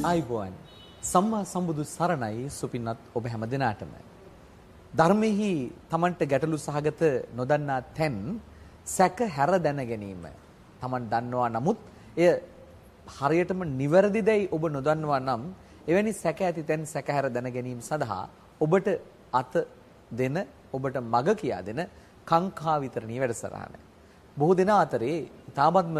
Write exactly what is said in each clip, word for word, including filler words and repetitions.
ආයුබෝවන් සම්මා සම්බුදු සරණයි සුපින්වත් ඔබ හැම දිනාටම ධර්මෙහි තමන්ට ගැටලු සහගත නොදන්නා තැන් සැක හැර දැන ගැනීම තමන් දන්නවා නමුත් එය හරියටම නිවැරදිදයි ඔබ නොදන්නවා නම් එවැනි සැක ඇති තැන් සැක හැර දැන ගැනීම සඳහා ඔබට අත දෙන ඔබට මග කියා දෙන කාංකා විතරණී වැඩසටහන බොහෝ දෙනා අතරේ ඊ타මත්ම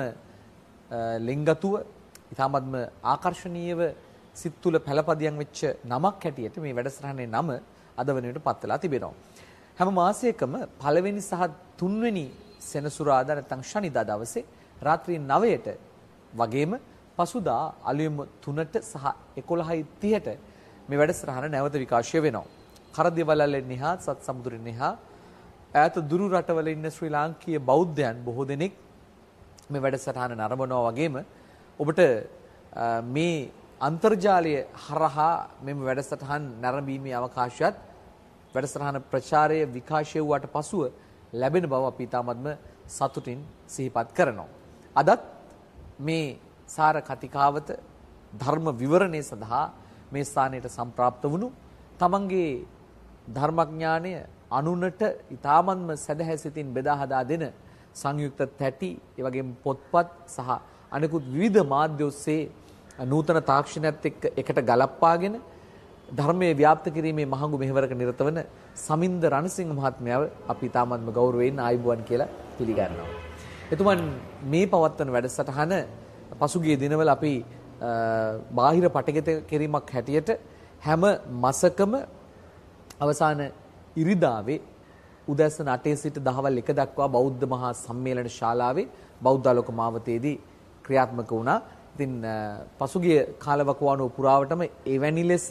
ලිංගතුව ඊ타මත්ම ආකර්ශනීයව සිත් තුළ පළපදියම් වෙච්ච නමක් හැටියට මේ වැඩසටහනේ නම අද වෙනුවට පත් වෙලා තිබෙනවා. හැම මාසයකම පළවෙනි සහ තුන්වෙනි සෙනසුරාදා නැත්නම් ශනිදා දවසේ රාත්‍රී නවයට වගේම පසුදා අලුයම තුනට සහ එකොළහයි තිහට මේ වැඩසටහන නැවත විකාශය වෙනවා. කරදිවලල්ලෙන් නිහා සත් සමුද්‍රෙන් නිහා ඈත දුරු රටවල ඉන්න ශ්‍රී ලාංකීය බෞද්ධයන් බොහෝ දෙනෙක් මේ වැඩසටහන නරඹනවා වගේම ඔබට මේ අන්තර්ජාලය හරහා මෙම වැඩසටහන් නැරඹීමේ අවකාශයත් වැඩසටහන ප්‍රචාරය විකාශය වූාට පසුව ලැබෙන බව අපි තාමත්ම සතුටින් සිහිපත් කරනවා. අදත් මේ සාර කතිකාවත ධර්ම විවරණය සඳහා මේ ස්ථානයට සම්ප්‍රාප්ත වුණු තමන්ගේ ධර්මඥානය අනුනට ඊ타මත්ම සදහැසිතින් බෙදා හදා දෙන සංයුක්ත තැටි ඒ වගේම පොත්පත් සහ අනෙකුත් විවිධ මාධ්‍ය ඔස්සේ නූතන තාක්ෂණයත් එක්ක එකට ගලප්පාගෙන ධර්මයේ ව්‍යාප්ත කිරීමේ මහඟු මෙහෙවරක නිරත වන සමින්ද රණසිංහ මහත්මයාව අපි තාමත්ම ගෞරවයෙන් ආයුබෝවන් කියලා පිළිගන්නවා. එතුමන් මේ පවත්වන වැඩසටහන පසුගිය දිනවල අපි බාහිර පටගත කිරීමක් හැටියට හැම මාසකම අවසාන ඉරිදාවේ උදැසන අටේ සිට දහවල් එක දක්වා බෞද්ධ මහා සම්මේලන ශාලාවේ බෞද්ධ ආලෝක මාවතේදී ක්‍රියාත්මක වුණා. ඉතින් පසුගිය කාලවකවානුව පුරාවටම එවැනි ලෙස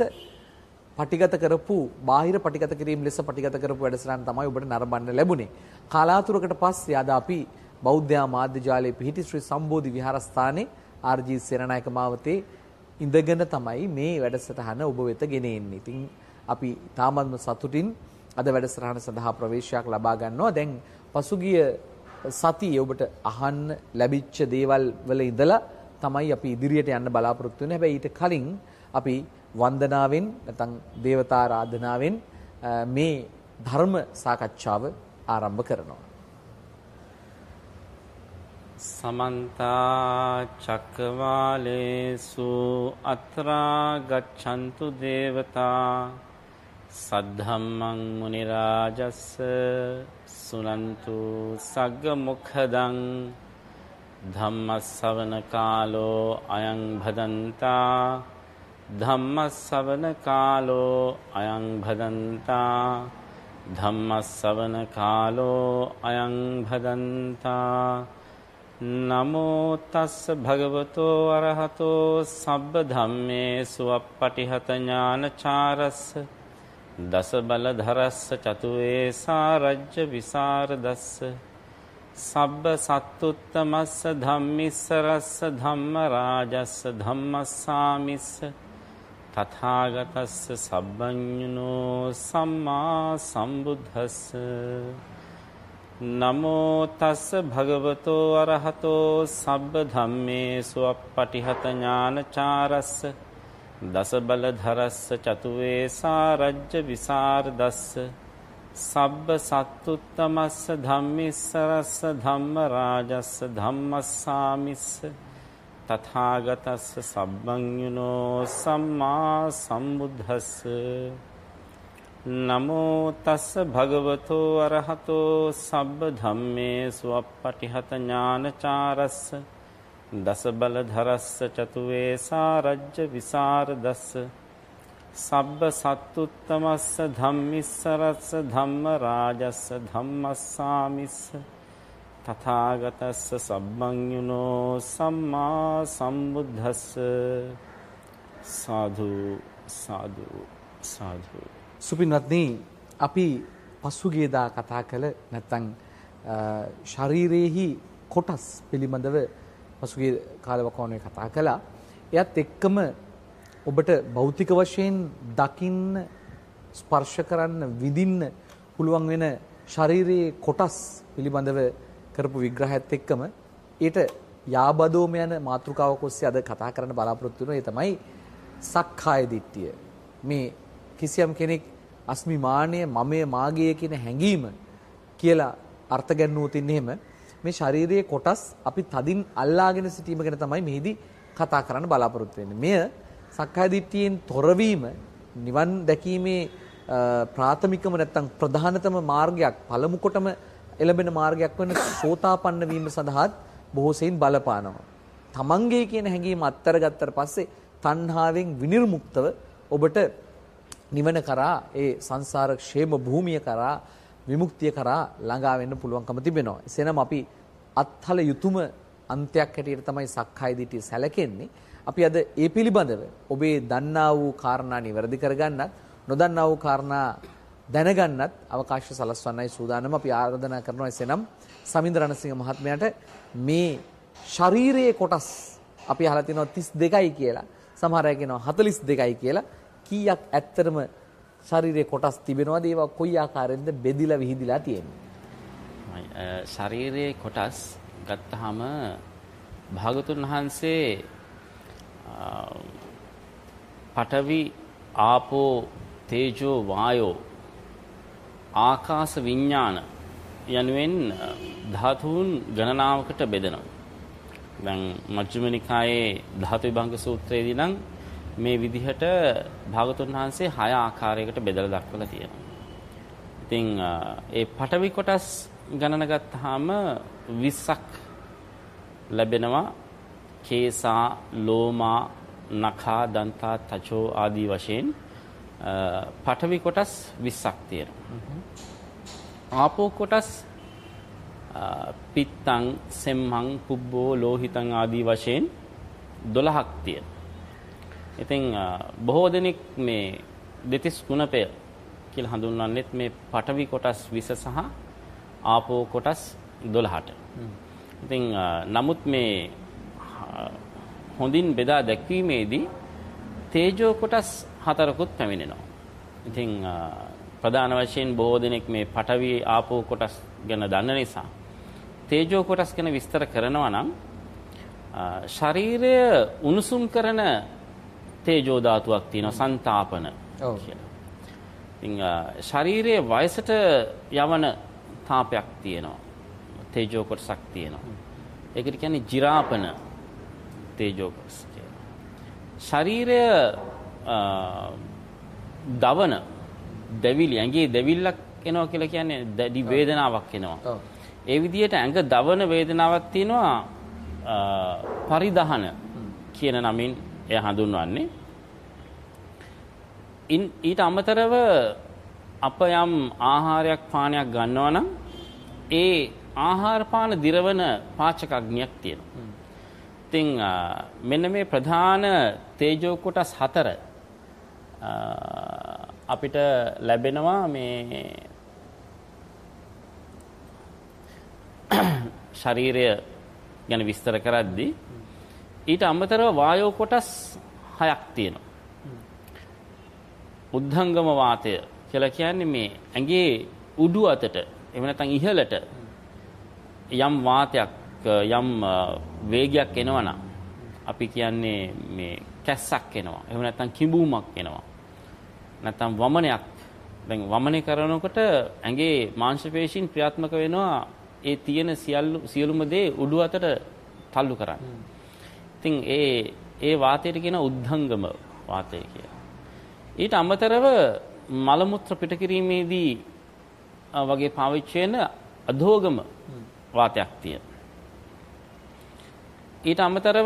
පටිගත කරපු බාහිර පටිගත කිරීම ලෙස පටිගත කරපු වැඩසටහන තමයි ඔබට නරඹන්න ලැබුණේ. කාලාතුරකට පස්සේ අද අපි බෞද්ධ මාධ්‍ය ජාලයේ පිහිටි ශ්‍රී සම්බෝධි විහාරස්ථානයේ ආර්.ජී. සේනානායක මාවතේ ඉඳගෙන තමයි මේ වැඩසටහන ඔබ වෙත ගෙන එන්නේ. ඉතින් අපි තාමත්ම සතුටින් අද වැඩසටහන සඳහා ප්‍රවේශයක් ලබා ගන්නවා. දැන් පසුගිය සතියේ ඔබට අහන්න ලැබිච්ච දේවල් වල ඉඳලා තමයි අපි ඉදිරියට යන්න බලාපොරොත්තු වෙන්නේ. හැබැයි ඊට කලින් අපි වන්දනාවෙන් නැත්නම් දේවතා ආරාධනාවෙන් මේ ධර්ම සාකච්ඡාව ආරම්භ කරනවා. සමන්ත චක්කවාලේසු අත්‍රා ගච්ඡන්තු දේවතා සද්ධම්මං මුනි රාජස්ස සුනන්තු සග්ග මොක්ඛදං ධම්මස්සවන කාලෝ අයං භදන්තා ධම්මස්සවන කාලෝ අයං භදන්තා ධම්මස්සවන කාලෝ අයං භදන්තා නමෝ තස්ස භගවතෝ අරහතෝ සබ්බ ධම්මේසු අප්පටිහත ඥානචාරස්ස දස බල ධරස්ස චතුවේ සාරජ්‍ය විසරදස්ස සබ්බ සත්තුත්තමස්ස ධම්මිස්ස රස්ස ධම්ම රාජස්ස ධම්මස්සාමිස්ස තථාගතස්ස සබ්බඤුනෝ සම්මා සම්බුද්දස්ස නමෝ තස්ස භගවතෝ අරහතෝ සබ්බ ධම්මේසු අප්පටිහත ඥානචාරස්ස දස බල ධරස්ස චතුවේ සාරජ්‍ය විසරදස්ස සබ්බ සත්තුත්තමස්ස ධම්මිස්ස රස්ස ධම්ම රාජස්ස ධම්මස්සාමිස්ස තථාගතස්ස සබ්බඤුනෝ සම්මා සම්බුද්දස්ස නමෝ තස්ස භගවතෝ අරහතෝ සබ්බ ධම්මේසු අප්පටිහත ඥානචාරස්ස දස බල ධරස්ස චතුවේ සාරජ්‍ය විසරදස්ස සබ්බ සත්තුත්තමස්ස ධම්මිස්ස රස්ස ධම්ම රාජස්ස ධම්මස්සාමිස්ස තථාගතස්ස සබ්බඤුනෝ සම්මා සම්බුද්දස්ස සාදු සාදු සාදු. සුපින්වත්නි, අපි පසුගියදා කතා කළ නැත්නම් ශරීරයේහි කොටස් පිළිබඳව පසුගිය කාලවකවානුවේ කතා කළා. එයත් එක්කම ඔබට භෞතික වශයෙන් දකින්න ස්පර්ශ කරන්න විඳින්න පුළුවන් වෙන ශරීරයේ කොටස් පිළිබඳව කරපු විග්‍රහයත් එක්කම ඊට යාබදෝම යන මාතෘකාවක් ඔස්සේ අද කතා කරන්න බලාපොරොත්තු වෙනවා. ඒ තමයි සක්කාය දිට්ඨිය. මේ කිසියම් කෙනෙක් අස්මිමානය මමයේ මාගේ කියන හැඟීම කියලා අර්ථ ගැන්වුවොත් ඉන්නේ එහෙම මේ ශාරීරියේ කොටස් අපි තදින් අල්ලාගෙන සිටීම ගැන තමයි මෙහිදී කතා කරන්න බලාපොරොත්තු වෙන්නේ. මෙය සක්කාය දිට්ඨියෙන් තොරවීම නිවන් දැකීමේ ප්‍රාථමිකම නැත්තම් ප්‍රධානතම මාර්ගයක් පළමු කොටම එළඹෙන මාර්ගයක් වෙන සෝතාපන්න වීම සඳහාත් බොහෝ සෙයින් බලපානවා. තමන්ගේ කියන හැඟීම අත්තර ගත්තට පස්සේ තණ්හාවෙන් විනිර්මුක්තව ඔබට නිවන කරා ඒ සංසාර ക്ഷേම භූමිය කරා විමුක්තිය කරා ළඟා වෙන්න පුළුවන්කම තිබෙනවා. එසේනම් අපි අත්හල යුතුයම අන්තයක් හැටියට තමයි සක්කාය දිට්ඨිය සැලකෙන්නේ. අපි අද ඒ පිළිබඳව ඔබේ දන්නා වූ කාරණා නිවැරදි කරගන්නත් නොදන්නා වූ කාරණා දැනගන්නත් අවකාශය සලස්වන්නයි සූදානම්. අපි ආරාධනා කරනවා එසේනම් සමින්ද රණසිංහ මහත්මයාට මේ ශරීරයේ කොටස් අපි අහලා තිනවා තිස් දෙකයි කියලා. සමහර අය කියනවා හතළිස් දෙකයි කියලා. කීයක් ඇත්තටම ශරීරයේ කොටස් තිබෙනවද? ඒවා කොයි ආකාරයෙන්ද බෙදිලා විහිදිලා තියෙන්නේ? ශරීරයේ කොටස් ගත්තාම භාගතුන් වහන්සේ පඨවි ආපෝ තේජෝ වායෝ ආකාශ විඥාන යනුවෙන් ධාතුන් ගණනාවකට බෙදෙනවා. දැන් මජ්ක්‍ධිම නිකායේ ධාතු විභංග සූත්‍රයේදී නම් මේ විදිහට භාගතුන් වහන්සේ හය ආකාරයකට බෙදලා දක්වලා තියෙනවා. ඉතින් ඒ පඨවි කොටස් ගණන ගත්තාම විස්සක් ලැබෙනවා. කේසා, ලෝමා, නඛා, දන්තා, තචෝ ආදී වශයෙන් පඨවි කොටස් විස්සක් තියෙනවා. ආපෝ කොටස් පිත්තං, සෙම්මං, පුබ්බෝ, ලෝහිතං ආදී වශයෙන් දොළහක් තියෙනවා. ඉතින් බොහෝ දෙනෙක් මේ දෙතිස් ගුණපය කියලා හඳුන්වන්නේත් මේ පඨවි කොටස් විස සහ ආපෝ කොටස් දොළහට. ඉතින් නමුත් මේ හොඳින් බෙදා දැක්වීමේදී තේජෝ කොටස් හතරකුත් පැමිණෙනවා. ඉතින් ප්‍රධාන වශයෙන් බොහෝ දෙනෙක් මේ පඨවි ආපෝ කොටස් ගැන දන්න නිසා තේජෝ කොටස් ගැන විස්තර කරනවා නම් ශරීරය උණුසුම් කරන තේජෝ ධාතුවක් තියෙනවා සංතාපන කියලා. ඉතින් ශරීරයේ වයසට යවන තාපයක් තියෙනවා. තේජෝ කොටසක් තියෙනවා. ඒකට කියන්නේ ජිරාපන තේජෝ කොටස කියලා. ශරීරය දවන දෙවිලි ඇඟේ දෙවිල්ලක් එනවා කියලා කියන්නේ දැඩි වේදනාවක් එනවා. ඒ විදිහට ඇඟ දවන වේදනාවක් තියෙනවා පරිදහන කියන නමින් එය හඳුන්වන්නේ. ඉන් ඊට අමතරව අප යම් ආහාරයක් පානයක් ගන්නවා නම් ඒ ආහාර පාන දිරවන පාචක අග්නියක් තියෙනවා. ඉතින් මෙන්න මේ ප්‍රධාන තේජෝ කොටස් හතර අපිට ලැබෙනවා මේ ශරීරය ගැන විස්තර කරද්දී. ඊට අමතරව වායෝ කොටස් හයක් තියෙනවා. උද්ධංගම වාතය කියලා කියන්නේ මේ ඇඟේ උඩු අතට එහෙම නැත්නම් ඉහළට යම් වාතයක් යම් වේගයක් එනවනම් අපි කියන්නේ මේ කැස්සක් එනවා. එහෙම නැත්නම් කිඹුමක් එනවා. නැත්නම් වමනයක්. දැන් වමනය කරනකොට ඇඟේ මාංශ පේශීන් ක්‍රියාත්මක වෙනවා ඒ තියෙන සියලු සියලුම දේ උඩු අතට තල්ලු කරන්න. ඉතින් ඒ ඒ වාතයට කියන උද්ධංගම වාතය කියලා. ඊට අමතරව මල මුත්‍ර පිට කිරීමේදී වගේ පාවිච්චි වෙන අධෝගම වාතයක් තියෙනවා. ඊට අමතරව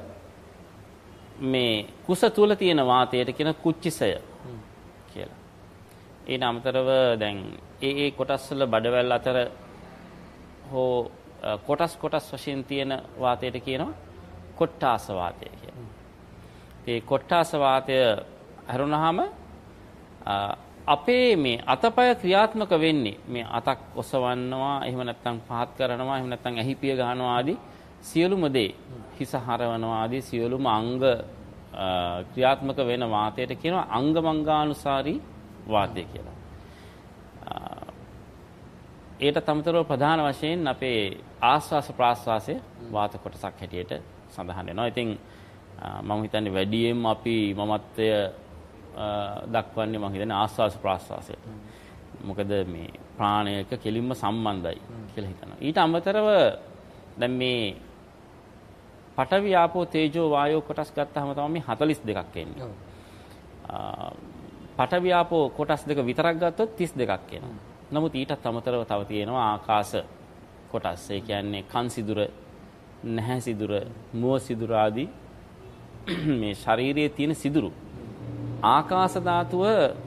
මේ කුස තුල තියෙන වාතයට කියන කුච්චිසය කියලා. ඊට අමතරව දැන් ඒ ඒ කොටස් වල බඩවැල් අතර හෝ කොටස් කොටස් වශයෙන් තියෙන වාතයට කියනවා කොට්ටාස වාතය කියලා. ඒ කොට්ටාස වාතය හරුණාම අපේ මේ අතපය ක්‍රියාත්මක වෙන්නේ මේ අතක් ඔසවන්නවා එහෙම නැත්නම් පහත් කරනවා එහෙම නැත්නම් ඇහිපිය ගන්නවා ආදී සියලුම දේ හිස හරවනවා ආදී සියලුම අංග ක්‍රියාත්මක වෙන වාතයට කියනවා අංගමංගානුසාරී වාතය කියලා. ඒට තමතරව ප්‍රධාන වශයෙන් අපේ ආස්වාස ප්‍රාස්වාසයේ වාත කොටසක් හැටියට සඳහන් වෙනවා. ඉතින් මම හිතන්නේ වැඩියෙන්ම අපි මමත්වය දක්වන්නේ මම හිතන්නේ ආස්වාස ප්‍රාස්වාසයට. මොකද මේ ප්‍රාණයක කෙලින්ම සම්බන්ධයි කියලා හිතනවා. ඊට අමතරව දැන් මේ පඨවි ආපෝ තේජෝ වායෝ කොටස් ගත්තාම තමයි මේ හතළිස් දෙකක් එන්නේ. පඨවි ආපෝ කොටස් දෙක විතරක් ගත්තොත් තිස් දෙකක් එනවා. නමුත් ඊටත් අමතරව තව තියෙනවා ආකාශ කොටස්. ඒ කියන්නේ කන් සිදුර, නැහැ සිදුර, මුව සිදුර ආදී මේ ශරීරයේ තියෙන සිදුරු. ආකාශ ධාතුව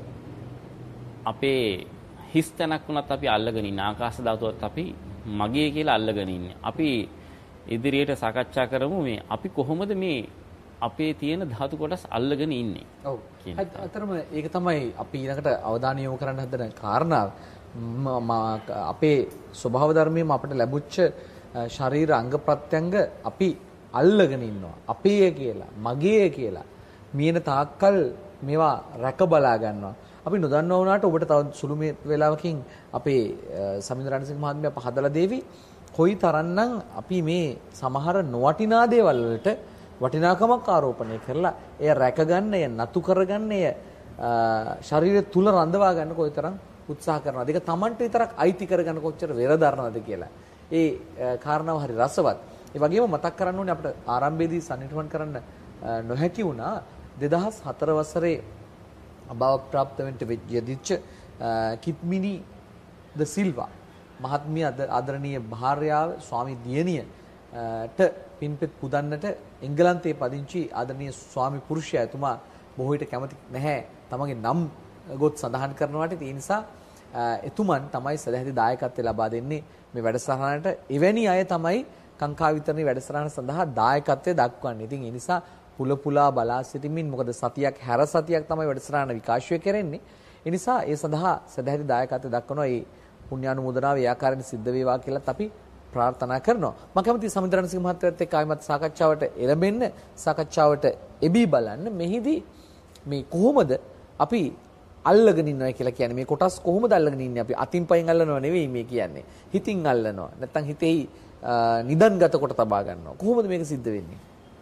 අපේ හිස් තැනක් වුණත් අපි අල්ලගෙන ඉන්නේ. ආකාශ ධාතුවත් අපි මගේ කියලා අල්ලගෙන ඉන්නේ. අපි ඉදිරියට සාකච්ඡා කරමු මේ අපි කොහොමද මේ අපේ තියෙන ධාතු කොටස් අල්ලගෙන ඉන්නේ. ඔව්. අතරම ඒක තමයි අපි ඊළඟට අවධානය යොමු කරන්න හදන කාරණාව. අපේ ස්වභාව ධර්මයේම අපිට ලැබුච්ච ශරීර අංග ප්‍රත්‍යංග අපි අල්ලගෙන ඉන්නවා. අපේ කියලා, මගේ කියලා. මියන තාක්කල් මේවා රැක බලා ගන්නවා. අපි නොදන්නා වුණාට ඔබට තව සුළු වේලාවකින් අපේ සමිඳ රණසිංහ මහත්මයා පහදලා දෙවි. කොයි තරම්නම් අපි මේ සමහර නොවටිනා දේවල් වලට වටිනාකමක් ආරෝපණය කරලා එය රැකගන්න, එය නතු කරගන්න, එය ශරීරය තුල රඳවා ගන්න කොයිතරම් උත්සාහ කරනවද? ඒක Tamanට විතරක් අයිති කරගන්න කොච්චර වෙර දරනවද කියලා. ඒ කාරණාව හරි රසවත්. ඒ වගේම මතක් කරන්න ඕනේ අපිට ආරම්භයේදී සම්නිර්මාණ කරන්න නොහැකි වුණා දෙදහස් හතර වසරේ අභාව ප්‍රාප්ත වෙන්න යෙදිච්ච කිත්මිනි ද සිල්වා මහත්මිය ආදරණීය භාර්යාව ස්වාමි දියණියට පින්පෙත් පුදන්නට එංගලන්තයේ පදිංචි ආදරණීය ස්වාමි පුරුෂයා එතුමා බොහෝ විට කැමති නැහැ තමගේ නම් ගොත් සඳහන් කරනවාට. ඒ නිසා එතුමන් තමයි සදැහැති දායකත්වය ලබා දෙන්නේ මේ වැඩසටහනට. එවැනි අය තමයි කංකා විතරණේ වැඩසටහන සඳහා දායකත්වය දක්වන්නේ. ඉතින් ඒ නිසා පුල පුලා බලා සිටමින් මොකද සතියක් හැර සතියක් තමයි වැඩසටහන විකාශය කරන්නේ. ඒ නිසා ඒ සඳහා සදැහැති දායකත්වය දක්වනවා. ඒ පුණ්‍යානුමෝදනාව ඒ ආකාරයෙන් සිද්ධ වේවා කියලාත් අපි ප්‍රාර්ථනා කරනවා. මම කැමතියි සමිඳ රණසිංහ මහත්තයත් එක්ක ආයිමත් සාකච්ඡාවට එළඹෙන්න, සාකච්ඡාවට එබී බලන්න. මෙහිදී මේ කොහොමද අපි අල්ලගෙන ඉන්නවා කියලා කියන්නේ, මේ කොටස් කොහොමද අල්ලගෙන ඉන්නේ? අපි අතින් පයින් අල්ලනව නෙවෙයි මේ කියන්නේ. හිතින් අල්ලනවා. නැත්තම් හිතෙහි නිදන්ගත කොට තබා ගන්නවා. කොහොමද මේක සිද්ධ වෙන්නේ?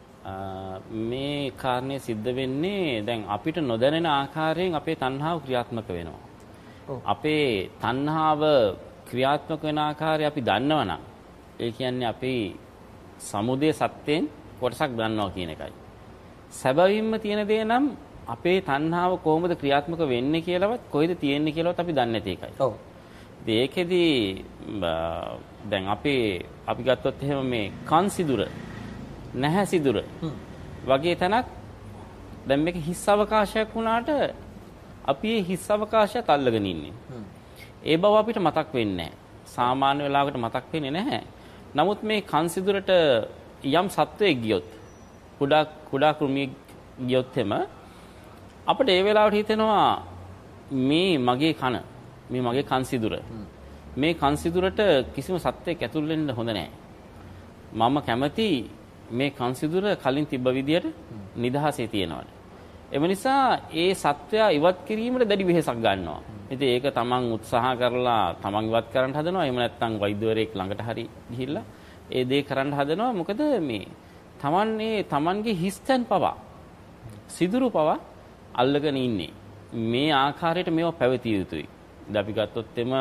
මේ කාරණේ සිද්ධ වෙන්නේ දැන් අපිට නොදැනෙන ආකාරයෙන් අපේ තණ්හාව ක්‍රියාත්මක වෙනවා. අපේ තණ්හාව ක්‍රියාත්මක වෙන ආකාරය අපි දන්නවනම් ඒ කියන්නේ අපි සමුදය සත්‍යයෙන් කොටසක් දන්නවා කියන එකයි. සැබවින්ම තියෙන දේ නම් අපේ තණ්හාව කොහොමද ක්‍රියාත්මක වෙන්නේ කියලාවත් කොහෙද තියෙන්නේ කියලාවත් අපි දන්නේ නැති එකයි. ඔව්. ඒකෙදි දැන් අපේ අපි ගත්තොත් එහෙම මේ කන් සිදුර, නැහැ සිදුර වගේ තැනක් දැන් මේක හිස් අවකාශයක් වුණාට අපි මේ හිස් අවකාශයත් අල්ලගෙන ඉන්නේ. ඒ බව අපිට මතක් වෙන්නේ නැහැ. සාමාන්‍ය වෙලාවකට මතක් වෙන්නේ නැහැ. නමුත් මේ කන් සිදුරට යම් සත්වයක් ගියොත්, කුඩා කුඩා කෘමියෙක් ගියොත් එම අපිට ඒ වෙලාවට හිතෙනවා මේ මගේ කන, මේ මගේ කන් සිදුර. මේ කන් සිදුරට කිසිම සත්වයක් ඇතුල් වෙන්න හොඳ නැහැ. මම කැමති මේ කන් සිදුර කලින් තිබ්බ විදියට නිදහසේ තියනවාට. එම නිසා ඒ සත්වයා ඉවත් කිරීමට දැඩි වෙහෙසක් ගන්නවා. ඉතින් ඒක තමන් උත්සාහ කරලා තමන් ඉවත් කරන්න හදනවා. එහෙම නැත්නම් වෛද්‍යවරයෙක් ළඟට හරි ගිහිල්ලා ඒ දේ කරන්න හදනවා. මොකද මේ තමන් මේ තමන්ගේ හිස්තැන් පවා සිදුරු පවා අල්ලගෙන ඉන්නේ. මේ ආකාරයට මේවා පැවතිය යුතුයි. ඉතින් අපි ගත්තොත් එම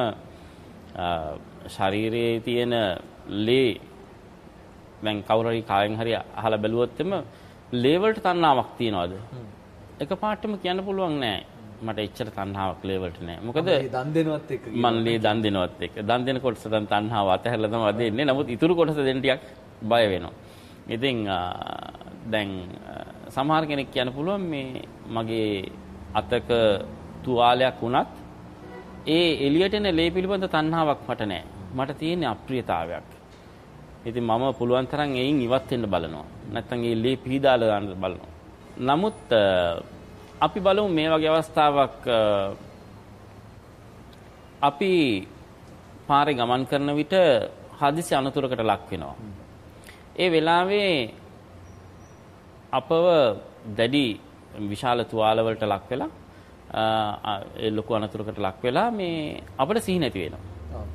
ශරීරයේ තියෙන ලේ දැන් කවුරු හරි කායෙන් හරි අහලා බැලුවොත් එම ලේ වලට තණ්හාවක් තියනවාද? එකපාරටම කියන්න පුළුවන් නෑ. මට එච්චර තණ්හාවක් ලේ වලට නෑ. මොකද දන් දෙනවත් එක්ක මන් ලේ දන් දෙනවත් එක්ක. දන් දෙන කොටස දැන් තණ්හාව අතහැරලා තමයි දෙන්නේ. නමුත් ඉතුරු කොටස දෙන්න ටිකක් බය වෙනවා. ඉතින් දැන් සමහර කෙනෙක් කියන්න පුළුවන් මේ මගේ අතක තුවාලයක් වුණත් ඒ එළියට එන ලේ පිළිබඳ තණ්හාවක් මට නෑ. මට තියෙන අප්‍රියතාවයක්. ඉතින් මම පුළුවන් තරම් එයින් ඉවත් වෙන්න බලනවා. නැත්තම් ඒ ලේ පීඩාලා ගන්න බලනවා. නමුත් අපි බලමු මේ වගේ අවස්ථාවක් අපි පාරේ ගමන් කරන විට හදිසි අනතුරකට ලක් වෙනවා. ඒ වෙලාවේ අපව දැඩි විශාල තුවාල වලට ලක් වෙලා ඒ ලොකු අනතුරකට ලක් වෙලා මේ අපිට සිහි නැති වෙනවා.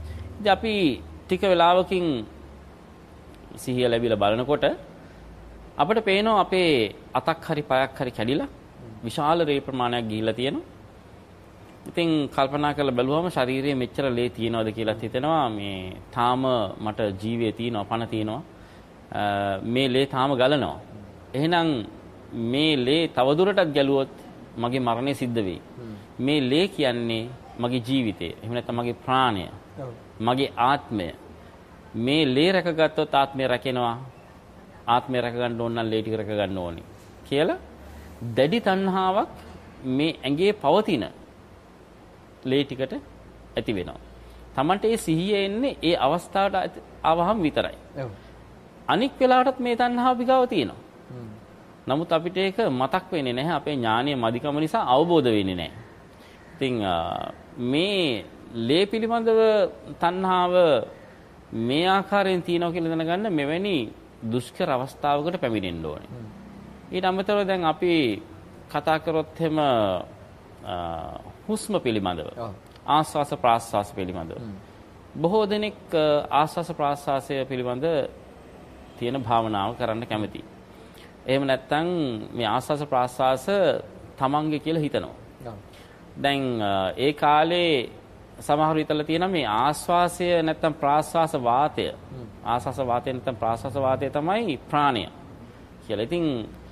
ඉතින් අපි ටික වෙලාවකින් සිහිය ලැබිලා බලනකොට අපිට පේනවා අපේ අතක් හරි පයක් හරි කැඩිලා විශාල රේ ප්‍රමාණයක් ගිහිලා තියෙනවා. ඉතින් කල්පනා කරලා බැලුවම ශරීරයේ මෙච්චර ලේ තියෙනවද කියලා හිතෙනවා. මේ තාම මට ජීවය තියෙනවා, පණ තියෙනවා. මේ ලේ තාම ගලනවා. එහෙනම් මේ ලේ තවදුරටත් ගැලුවොත් මගේ මරණය සිද්ධ වෙයි. මේ ලේ කියන්නේ මගේ ජීවිතය. එහෙම නැත්නම් මගේ ප්‍රාණය. මගේ ආත්මය. මේ ලේ රැකගත්තොත් ආත්මය රැකෙනවා. ආත්මය රැක ගන්න ඕන නම් ලේ ටික රැක ගන්න ඕනේ කියලා දැඩි තණ්හාවක් මේ ඇඟේ පවතින ලේ ටිකට ඇති වෙනවා. Tamante ඒ සිහිය එන්නේ ඒ අවස්ථාවට ආවහම විතරයි. අනික් වෙලාවටත් මේ තණ්හාව විගාව තියෙනවා. නමුත් අපිට ඒක මතක් වෙන්නේ නැහැ. අපේ ඥානීය මදිකම නිසා අවබෝධ වෙන්නේ නැහැ. ඉතින් මේ ලේ පිළිබඳව තණ්හාව මේ ආකාරයෙන් තියෙනවා කියලා දැනගන්න මෙවැනි දුෂ්කර අවස්ථාවකට පැමිණෙන්න ඕනේ. ඊට අමතරව දැන් අපි කතා කරොත් එහෙම හුස්ම පිළිබඳව ආස්වාස ප්‍රාස්වාස පිළිබඳව බොහෝ දෙනෙක් ආස්වාස ප්‍රාස්වාසය පිළිබඳ තියෙන භාවනාව කරන්න කැමතියි. එහෙම නැත්නම් මේ ආස්වාස ප්‍රාස්වාස තමන්ගේ කියලා හිතනවා. දැන් ඒ කාලේ සමහර විටලා තියෙන මේ ආස්වාසය නැත්නම් ප්‍රාස්වාස වාතය ආස්වාස වාතය නැත්නම් ප්‍රාස්වාස වාතය තමයි ප්‍රාණය කියලා. ඉතින්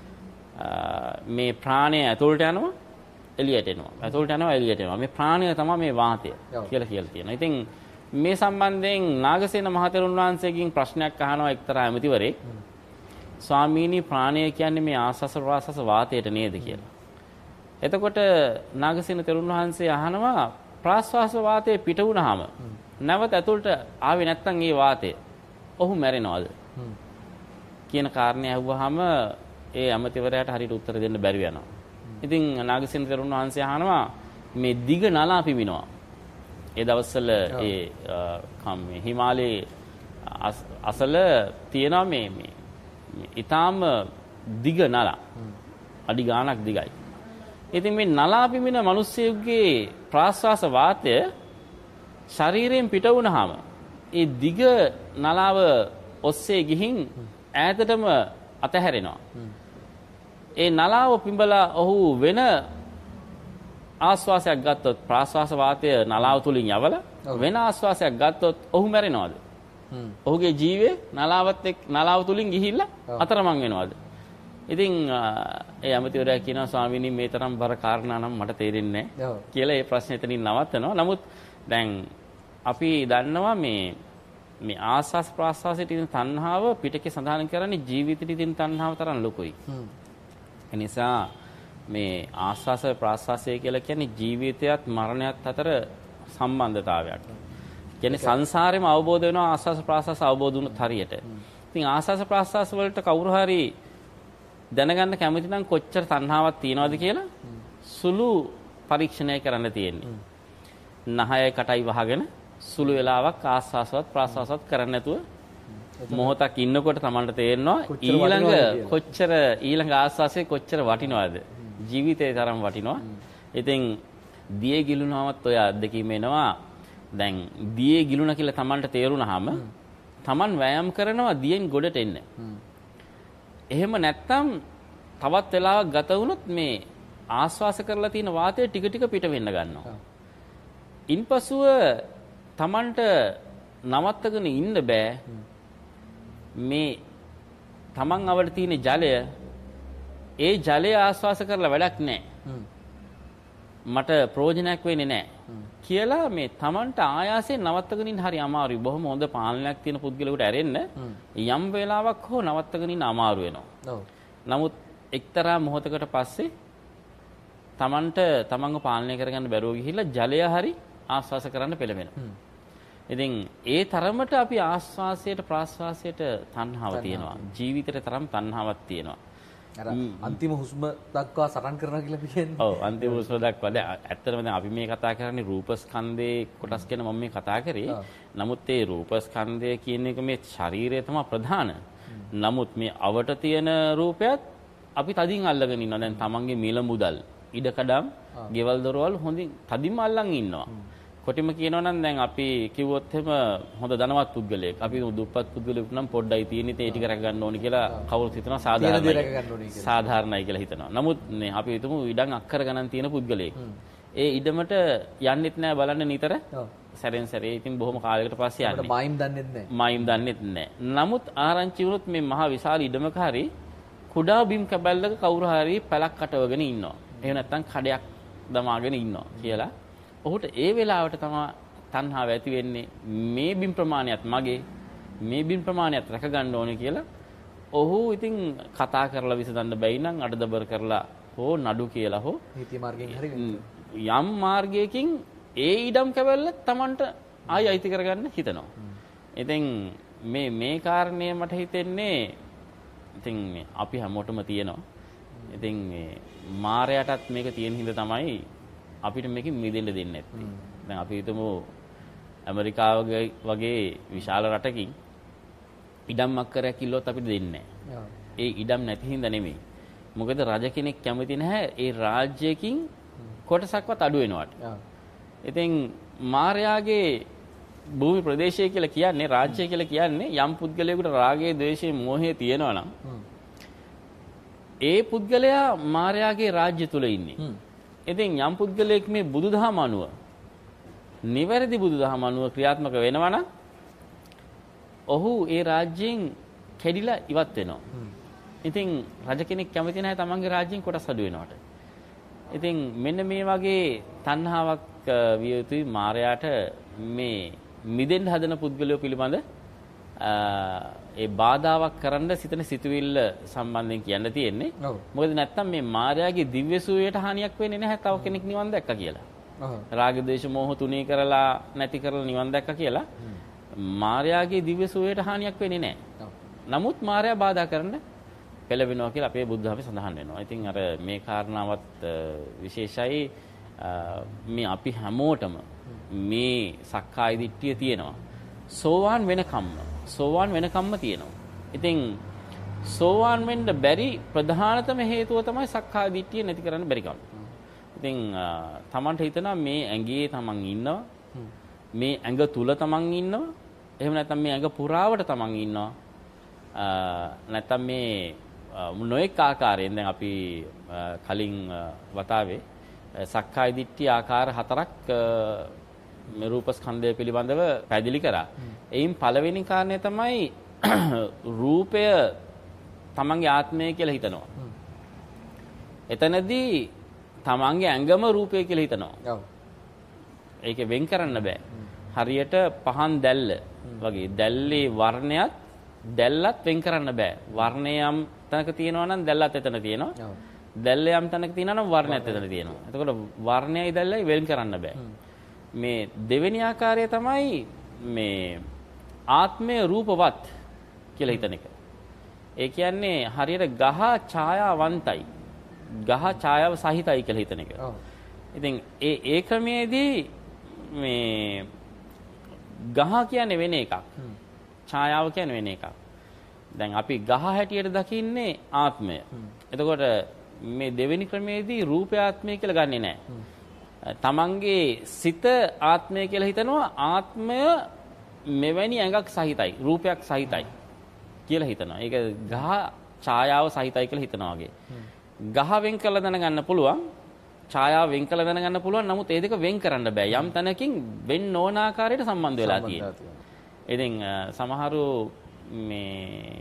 මේ ප්‍රාණය ඇතුළට යනවා එළියට එනවා. ඇතුළට යනවා එළියට එනවා. මේ ප්‍රාණය තමයි මේ වාතය කියලා කියලා තියෙනවා. ඉතින් මේ සම්බන්ධයෙන් නාගසේන මහතෙරුන් වහන්සේගෙන් ප්‍රශ්නයක් අහනවා එක්තරා ඇමතිවරයෙක්. ස්වාමීනි ප්‍රාණය කියන්නේ මේ ආස්වාස ප්‍රාස්වාස වාතයට නේද කියලා. එතකොට නාගසේන තෙරුන් වහන්සේ අහනවා ප්‍රාස්වාස වාතය පිට වුණාම නැවත ඇතුළට ආවේ නැත්නම් ඒ වාතය ඔහු මැරෙනවද කියන කාරණේ අහුවාම ඒ ඇමතිවරයාට හරියට උත්තර දෙන්න බැරි වෙනවා. ඉතින් නාගසේන තෙරුන් වහන්සේ අහනවා මේ දිග නලා පිමිනවා. ඒ දවස්වල ඒ කම්මේ හිමාලයේ අසල තියෙනවා මේ මේ ඊටාම දිග නලා. අඩි ගාණක් දිගයි. ඉතින් මේ නලා පිමින මිනිස්සෙකුගේ ප්‍රාශ්වාස වාතය ශරීරයෙන් පිට වුණාම ඒ දිග නලාව ඔස්සේ ගිහින් ඈතටම අතහැරෙනවා. ඒ නලාව පිඹලා ඔහු වෙන ආශ්වාසයක් ගත්තොත් ප්‍රාශ්වාස වාතය නලාව තුලින් යවලා වෙන ආශ්වාසයක් ගත්තොත් ඔහු මැරෙනවද? ඔහුගේ ජීවය නලාවත් එක්ක නලාව තුලින් ගිහිල්ලා අතරමං වෙනවද? ඉතින් ඒ ඇමතිවරයා කියනවා ස්වාමීනි මේ තරම් බර කාරණා නම් මට තේරෙන්නේ නැහැ කියලා ඒ ප්‍රශ්නේ එතනින් නවත්තනවා. නමුත් දැන් අපි දන්නවා මේ මේ ආස්වාස් ප්‍රාස්වාසයේ තියෙන තණ්හාව පිටකේ සඳහන් කරන්නේ ජීවිතයේ තියෙන තණ්හාව තරම් ලොකුයි. ඒ නිසා මේ ආස්වාස ප්‍රාස්වාසය කියලා කියන්නේ ජීවිතයත් මරණයත් අතර සම්බන්ධතාවයක්. කියන්නේ සංසාරෙම අවබෝධ වෙනවා ආස්වාස ප්‍රාස්වාස අවබෝධ වුණොත් හරියට. ඉතින් ආස්වාස ප්‍රාස්වාස වලට කවුරු හරි දැනගන්න කැමති නම් කොච්චර තණ්හාවක් තියනවද කියලා සුළු පරීක්ෂණය කරන්න තියෙන්නේ. නහයයි කටයි වහගෙන සුළු වෙලාවක් ආස්වාසවත් ප්‍රාස්වාසවත් කරන්න නැතුව මොහොතක් ඉන්නකොට තමන්ට තේරෙනවා ඊළඟ කොච්චර ඊළඟ ආස්වාසයේ කොච්චර වටිනවද ජීවිතේ තරම් වටිනවා. ඉතින් දියේ ගිලුනවමත් ඔය අත්දැකීම එනවා. දැන් දියේ ගිලුණ කියලා තමන්ට තේරුණාම තමන් වෑයම් කරනවා දියෙන් ගොඩට එන්න. එහෙම නැත්තම් තවත් වෙලාවක් ගත වුණොත් මේ ආස්වාස කරලා තියෙන වාතය ටික ටික පිට වෙන්න ගන්නවා. ඉන්පසුව තමන්ට නවත්තගෙන ඉන්න බෑ. මේ තමන් අවඩ තියෙන ජලය ඒ ජලය ආස්වාස කරලා වැඩක් නැහැ. මට ප්‍රයෝජනයක් වෙන්නේ නැහැ කියලා මේ තමන්ට ආයාසයෙන් නවත්තගෙන ඉන්න හරි අමාරුයි. බොහොම හොඳ පාලනයක් තියෙන පුද්ගලයෙකුට ඇරෙන්න යම් වෙලාවක් හෝ නවත්තගෙන ඉන්න අමාරු වෙනවා. නමුත් එක්තරා මොහොතකට පස්සේ තමන්ට තමන්ව පාලනය කරගන්න බැරුව ගිහිල්ලා ජලය හරි ආස්වාස කරන්න පෙළඹෙනවා. ඉතින් ඒ තරමට අපි ආස්වාසයට ප්‍රාස්වාසයට තණ්හාව තියෙනවා. ජීවිතේට තරම් තණ්හාවක් තියෙනවා. අර අන්තිම හුස්ම දක්වා සටන් කරනවා කියලා කියන්නේ. ඔව් අන්තිම හුස්ම දක්වා. දැන් ඇත්තටම දැන් අපි මේ කතා කරන්නේ රූපස්කන්ධයේ කොටස් ගැන මම මේ කතා කරේ. නමුත් ඒ රූපස්කන්ධය කියන එක මේ ශරීරය තමයි ප්‍රධාන. නමුත් මේ අවට තියෙන රූපයත් අපි තදින් අල්ලගෙන ඉන්නවා. දැන් තමන්ගේ මිල මුදල්, ඉඩකඩම්, ගෙවල් දොරවල් හොඳින් තදින්ම අල්ලන් ඉන්නවා. කොටිම කියනවා නම් දැන් අපි කිව්වොත් එහෙම හොඳ ධනවත් පුද්ගලයෙක් අපි දුප්පත් පුද්ගලයෙක් නම් පොඩ්ඩයි තියෙන ඉතින් ඒ ටික රැක ගන්න ඕනි කියලා කවුරුත් හිතනවා සාධාරණයි සාධාරණයි කියලා හිතනවා. නමුත් මේ අපි හිතමු ඉඩම් අක්කර ගණන් තියෙන පුද්ගලයෙක්. ඒ ඉඩමට යන්නෙත් නෑ බලන්න නිතර. සැරෙන් සැරේ ඉතින් බොහොම කාලයකට පස්සේ යන්නේ. මයිම් දන්නෙත් නෑ. මයිම් දන්නෙත් නෑ. නමුත් ආරංචි වුණොත් මේ මහා විශාල ඉඩමක හරි කුඩා බිම් කැබැල්ලක කවුරු හරි පැලක් කටවගෙන ඉන්නවා. එහෙම නැත්නම් කඩයක් දමාගෙන ඉන්නවා කියලා. ඔහුට ඒ වෙලාවට තමයි තණ්හාව ඇති වෙන්නේ මේ බිම් ප්‍රමාණයත් මගේ මේ බිම් ප්‍රමාණයත් රැක ගන්න ඕනේ කියලා. ඔහු ඉතින් කතා කරලා විසඳන්න බැයි නම් අඩදබර කරලා හෝ නඩු කියලා හෝ නීති මාර්ගයෙන් හරි යම් මාර්ගයකින් ඒ ඉඩම් කැවැල්ල Tamanට ආයි අයිති කරගන්න හිතනවා. ඉතින් මේ මේ කාරණේ මට හිතෙන්නේ ඉතින් අපි හැමෝටම තියෙනවා. ඉතින් මේ මායයටත් මේක තියෙන හින්දා තමයි අපිට මේකෙන් මිදෙන්න දෙන්නේ නැත්තේ. දැන් අපි හිතමු ඇමරිකාව වගේ විශාල රටකින් ඉඩම් අක්කරයක් කිල්ලොත් අපිට දෙන්නේ නැහැ. ඒ ඉඩම් නැති හින්දා නෙමෙයි. මොකද රජ කෙනෙක් කැමති නැහැ ඒ රාජ්‍යයකින් කොටසක්වත් අඩු වෙනවට. ඉතින් මායාගේ භූමි ප්‍රදේශය කියලා කියන්නේ රාජ්‍යය කියලා කියන්නේ යම් පුද්ගලයෙකුට රාගය, ද්වේෂය, මෝහය තියෙනවා නම් ඒ පුද්ගලයා මායාගේ රාජ්‍ය තුල ඉන්නේ. ඉතින් යම් පුද්ගලයෙක් මේ බුදුදහම අනුව නිවැරදි බුදුදහම අනුව ක්‍රියාත්මක වෙනවා නම් ඔහු ඒ රාජ්‍යයෙන් කැඩිලා ඉවත් වෙනවා. ඉතින් රජ කෙනෙක් කැමති නැහැ තමන්ගේ රාජ්‍යයෙන් කොටස් අඩු වෙනවට. ඉතින් මෙන්න මේ වගේ තණ්හාවක් විය යුතුයි මායයට මේ මිදෙන්න හදන පුද්ගලයෝ පිළිබඳ ඒ බාධාවක් කරන්න සිතන සිතුවිල්ල සම්බන්ධයෙන් කියන්න තියෙන්නේ. මොකද නැත්තම් මේ මායාවේ දිව්‍ය සූයයට හානියක් වෙන්නේ නැහැ තව කෙනෙක් නිවන් දැක්කා කියලා. රාග දේශ මොහ තුනී කරලා නැති කරලා නිවන් දැක්කා කියලා මායාවේ දිව්‍ය සූයයට හානියක් වෙන්නේ නැහැ. නමුත් මායා බාධා කරන්න පෙළවෙනවා කියලා අපේ බුද්ධාවේ සඳහන් වෙනවා. ඉතින් අර මේ කාරණාවත් විශේෂයි මේ අපි හැමෝටම මේ සක්කාය දිට්ඨිය තියෙනවා. සෝවාන් වෙනකම්ම සෝවාන් වෙනකම්ම තියෙනවා. ඉතින් සෝවාන් වෙන්න බැරි ප්‍රධානතම හේතුව තමයි සක්කාය දිට්ඨිය නැති කරන්න බැරි කම. ඉතින් තමන්ට හිතනවා මේ ඇඟේ තමන් ඉන්නවා. මේ ඇඟ තුල තමන් ඉන්නවා. එහෙම නැත්නම් මේ ඇඟ පුරාවට තමන් ඉන්නවා. නැත්නම් මේ නොඑක ආකාරයෙන් දැන් අපි කලින් වතාවේ සක්කාය දිට්ඨිය ආකාර හතරක් මේ රූපස්කන්ධය පිළිබඳව පැහැදිලි කරා. එයින් පළවෙනි කාරණය තමයි රූපය තමන්ගේ ආත්මය කියලා හිතනවා. එතනදී තමන්ගේ ඇඟම රූපය කියලා හිතනවා. ඔව්. ඒක වෙන් කරන්න බෑ. හරියට පහන් දැල්ල වගේ දැල්ලේ වර්ණයත් දැල්ලත් වෙන් කරන්න බෑ. වර්ණය යම් තැනක තියෙනවා නම් දැල්ලත් එතන තියෙනවා. ඔව්. දැල්ල යම් තැනක තියෙනවා නම් වර්ණයත් එතන තියෙනවා. එතකොට වර්ණයයි දැල්ලයි වෙන් කරන්න බෑ. මේ දෙවෙනි ආකාරය තමයි මේ ආත්මය රූපවත් කියලා හිතන එක. ඒ කියන්නේ හරියට ගහ ඡායාවන්තයි. ගහ ඡායාව සහිතයි කියලා හිතන එක. ඔව්. ඉතින් ඒ ඒ ක්‍රමයේදී මේ ගහ කියන්නේ වෙන එකක්. ඡායාව කියන්නේ වෙන එකක්. දැන් අපි ගහ හැටියට දකින්නේ ආත්මය. එතකොට මේ දෙවෙනි ක්‍රමයේදී රූපය ආත්මය කියලා ගන්නෙ නැහැ. තමන්ගේ සිත ආත්මය කියලා හිතනවා ආත්මය මෙවැනි ඇඟක් සහිතයි රූපයක් සහිතයි කියලා හිතනවා. ඒක ගහ ඡායාව සහිතයි කියලා හිතනවා වගේ. ගහ වෙන් කළ දැනගන්න පුළුවන් ඡායාව වෙන් කළ දැනගන්න පුළුවන් නමුත් ඒ දෙක වෙන් කරන්න බෑ. යම් තැනකින් වෙන්න ඕන ආකාරයට සම්බන්ධ වෙලා තියෙනවා. ඉතින් සමහරු මේ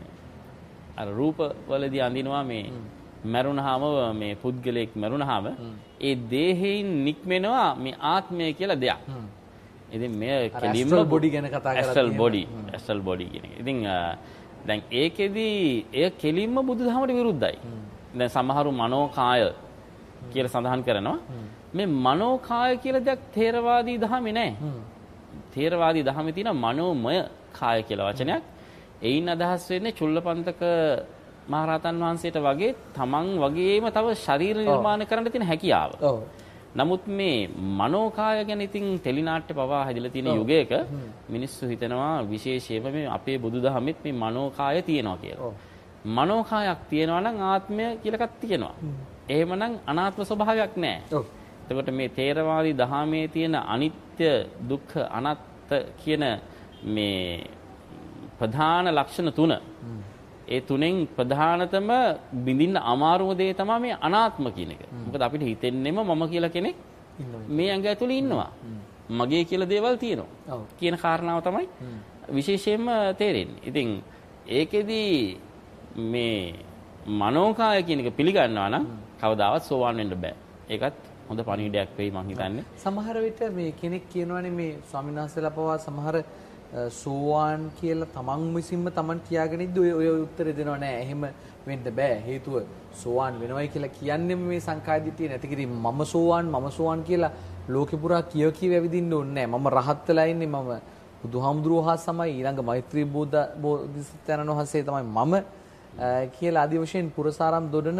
අර රූප වලදී අඳිනවා මේ මරුණාම මේ පුද්ගලයෙක් මරුණාම ඒ දේහයෙන් නික්මෙනවා මේ ආත්මය කියලා දෙයක්. ඉතින් මේ කෙලින්ම බොඩි ගැන කතා කරලා ඇස්ට්‍රල් බොඩි ඇස්ට්‍රල් බොඩි කියන එක. ඉතින් දැන් ඒකෙදි එය කෙලින්ම බුදුදහමට විරුද්ධයි. දැන් සමහරු මනෝකාය කියලා සඳහන් කරනවා. මේ මනෝකාය කියලා දෙයක් ථේරවාදී දහමේ නැහැ. ථේරවාදී දහමේ තියෙන මනෝමය කාය කියලා වචනයක්. එයින් අදහස් වෙන්නේ චුල්ලපන්තක මහරහතන් වහන්සේට වගේ තමන් වගේම තව ශරීර නිර්මාණ කරන්න තියෙන හැකියාව. ඔව්. නමුත් මේ මනෝකාය ගැන ඉතින් ටෙලිනාට්‍ය පවා හැදිලා තියෙන යුගයක මිනිස්සු හිතනවා විශේෂයෙන්ම මේ අපේ බුදුදහමෙත් මේ මනෝකාය තියෙනවා කියලා. ඔව්. මනෝකායක් තියෙනවා නම් ආත්මය කියලා එකක් තියෙනවා. එහෙමනම් අනාත්ම ස්වභාවයක් නැහැ. ඔව්. එතකොට මේ තේරවාදී දහමේ තියෙන අනිත්‍ය, දුක්ඛ, අනාත්ම කියන මේ ප්‍රධාන ලක්ෂණ තුන. ඒ තුනෙන් ප්‍රධානතම බිඳින්න අමාරුම දේ තමයි මේ අනාත්ම කියන එක. මොකද අපිට හිතෙන්නෙම මම කියලා කෙනෙක් මේ ඇඟ ඇතුලේ ඉන්නවා. මගේ කියලා දේවල් තියෙනවා. කියන කාරණාව තමයි විශේෂයෙන්ම තේරෙන්නේ. ඉතින් ඒකෙදි මේ මනෝකාය කියන එක පිළිගන්නවා නම් කවදාවත් සෝවාන් වෙන්න බෑ. ඒකත් හොඳ පණිවිඩයක් වෙයි මං හිතන්නේ. සමහර විට මේ කෙනෙක් කියනවානේ මේ ස්වාමීන් වහන්සේලා පවා සමහර සෝවාන් කියලා තමන් විසින්ම තමන් කියාගෙන ඉද්දි ඔය ඔය උත්තරේ දෙනව නෑ. එහෙම වෙන්න බෑ. හේතුව සෝවාන් වෙනවයි කියලා කියන්නේ මේ සංකාදිටිය නැති කිරීම. මම සෝවාන් මම සෝවාන් කියලා ලෝකෙ පුරා කිය කිය වැවිදින්න ඕනේ නෑ. මම රහත් වෙලා ඉන්නේ මම බුදුහාමුදුරුවෝ හා සමයි ඊළඟ මෛත්‍රී බෝධිසත්වයන්න් වහන්සේ තමයි මම කියලා ආදි වශයෙන් පුරසාරම් දොඩන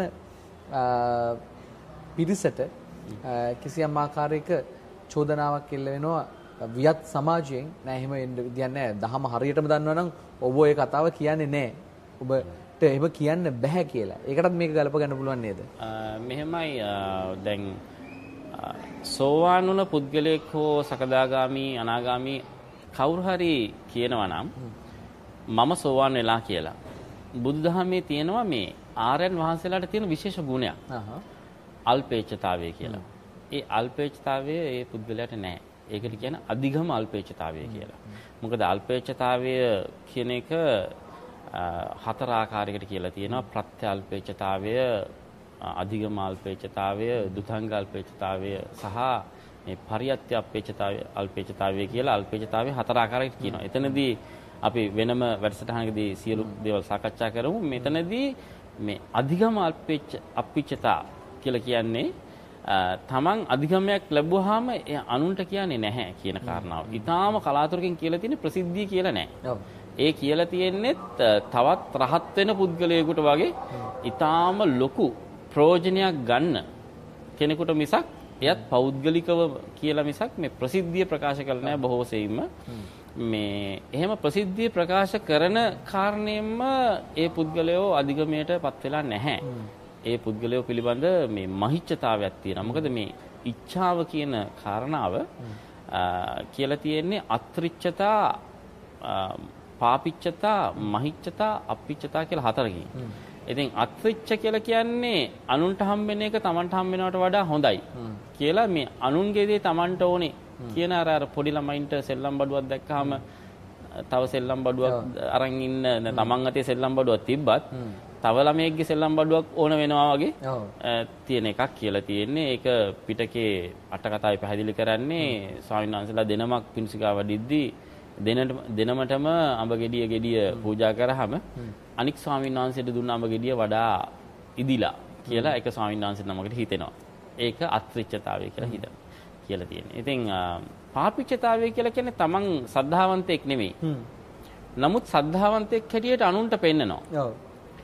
පිරිසට කිසියම් ආකාරයක චෝදනාවක් එල්ල වෙනවා වියත් සමාජයෙන්. නෑ එහෙම විදියක් නෑ. දහම හරියටම දන්නවනම් ඔබ ඔය කතාව කියන්නේ නෑ. ඔබට එහෙම කියන්න බෑ කියලා. ඒකටත් මේක ගලප ගන්න පුළුවන් නේද? මෙහෙමයි දැන් සෝවාන් වුණ පුද්ගලයෙක් හෝ සකදාගාමි අනාගාමි කවුරු හරි කියනවා නම් මම සෝවාන් වෙලා කියලා. බුදුදහමේ තියෙනවා මේ ආර්යයන් වහන්සේලාට තියෙන විශේෂ ගුණයක්. අල්පේච්ඡතාවය කියලා. ඒ අල්පේච්ඡතාවය ඒ පුද්ගලයාට නැහැ. ඒකට කියන අධිගම අල්පේච්ඡතාවය කියලා. මොකද අල්පේච්ඡතාවය කියන එක හතර ආකාරයකට කියලා තියෙනවා. ප්‍රත්‍ය අල්පේච්ඡතාවය, අධිගම අල්පේච්ඡතාවය, දුතංග අල්පේච්ඡතාවය සහ මේ පරියත්‍ය අපේච්ඡතාවය අල්පේච්ඡතාවය කියලා අල්පේච්ඡතාවය හතර ආකාරයකට කියනවා. එතනදී අපි වෙනම වැඩසටහනකදී සියලු දේවල් සාකච්ඡා කරමු. මෙතනදී මේ අධිගම අල්පේච්ඡ අපිච්ඡතා කියලා කියන්නේ තමන් අධිගමයක් ලැබුවාම ඒ අනුන්ට කියන්නේ නැහැ කියන කාරණාව. ඊටාම කලාතුරකින් කියලා තියෙන ප්‍රසිද්ධිය කියලා නැහැ. ඒ කියලා තියෙන්නේ තවත් රහත් වෙන පුද්ගලයෙකුට වගේ ඊටාම ලොකු ප්‍රයෝජනයක් ගන්න කෙනෙකුට මිසක් එයත් පෞද්ගලිකව කියලා මිසක් මේ ප්‍රසිද්ධිය ප්‍රකාශ කරලා නැහැ බොහෝ සෙයින්ම. මේ එහෙම ප්‍රසිද්ධිය ප්‍රකාශ කරන කාරණයෙන්ම ඒ පුද්ගලයෝ අධිගමයට පත් වෙලා නැහැ. ඒ පුද්ගලයෝ පිළිබඳ මේ මහිච්ඡතාවයක් තියෙනවා. මොකද මේ ඉච්ඡාව කියන කාරණාව කියලා තියෙන්නේ අත්‍රිච්ඡතා, පාපිච්ඡතා, මහිච්ඡතා, අපිච්ඡතා කියලා හතරකින්. ඉතින් අත්‍රිච්ඡ කියලා කියන්නේ අනුන්ට හම්බෙන එක තමන්ට හම්බෙනවට වඩා හොඳයි කියලා මේ අනුන්ගේ දේ තමන්ට ඕනේ කියන අර අර පොඩි ළමයින්ට සෙල්ලම් බඩුවක් දැක්කහම තව සෙල්ලම් බඩුවක් අරන් ඉන්න තමන් අතේ සෙල්ලම් බඩුවක් තිබ්බත් තව ළමයෙක්ගේ සෙල්ලම් බඩුවක් ඕන වෙනවා වගේ තියෙන එකක් කියලා තියෙන්නේ. ඒක පිටකේ අට කතාවේ පැහැදිලි කරන්නේ ස්වාමීන් වහන්සේලා දෙනමක් පිණ්ඩිකා වඩිද්දී දෙනට දෙනමටම අඹ ගෙඩිය ගෙඩිය පූජා කරාම අනික් ස්වාමීන් වහන්සේට දුන්න අඹ ගෙඩිය වඩා ඉදිලා කියලා ඒක ස්වාමීන් වහන්සේ නමකට හිතෙනවා. ඒක අත්‍රිච්ඡතාවය කියලා හිතනවා කියලා තියෙනවා. ඉතින් පාපිච්ඡතාවය කියලා කියන්නේ තමන් සද්ධාවන්තයෙක් නෙමෙයි. නමුත් සද්ධාවන්තයෙක් හැටියට අනුන්ට පෙන්නනවා. ඔව්.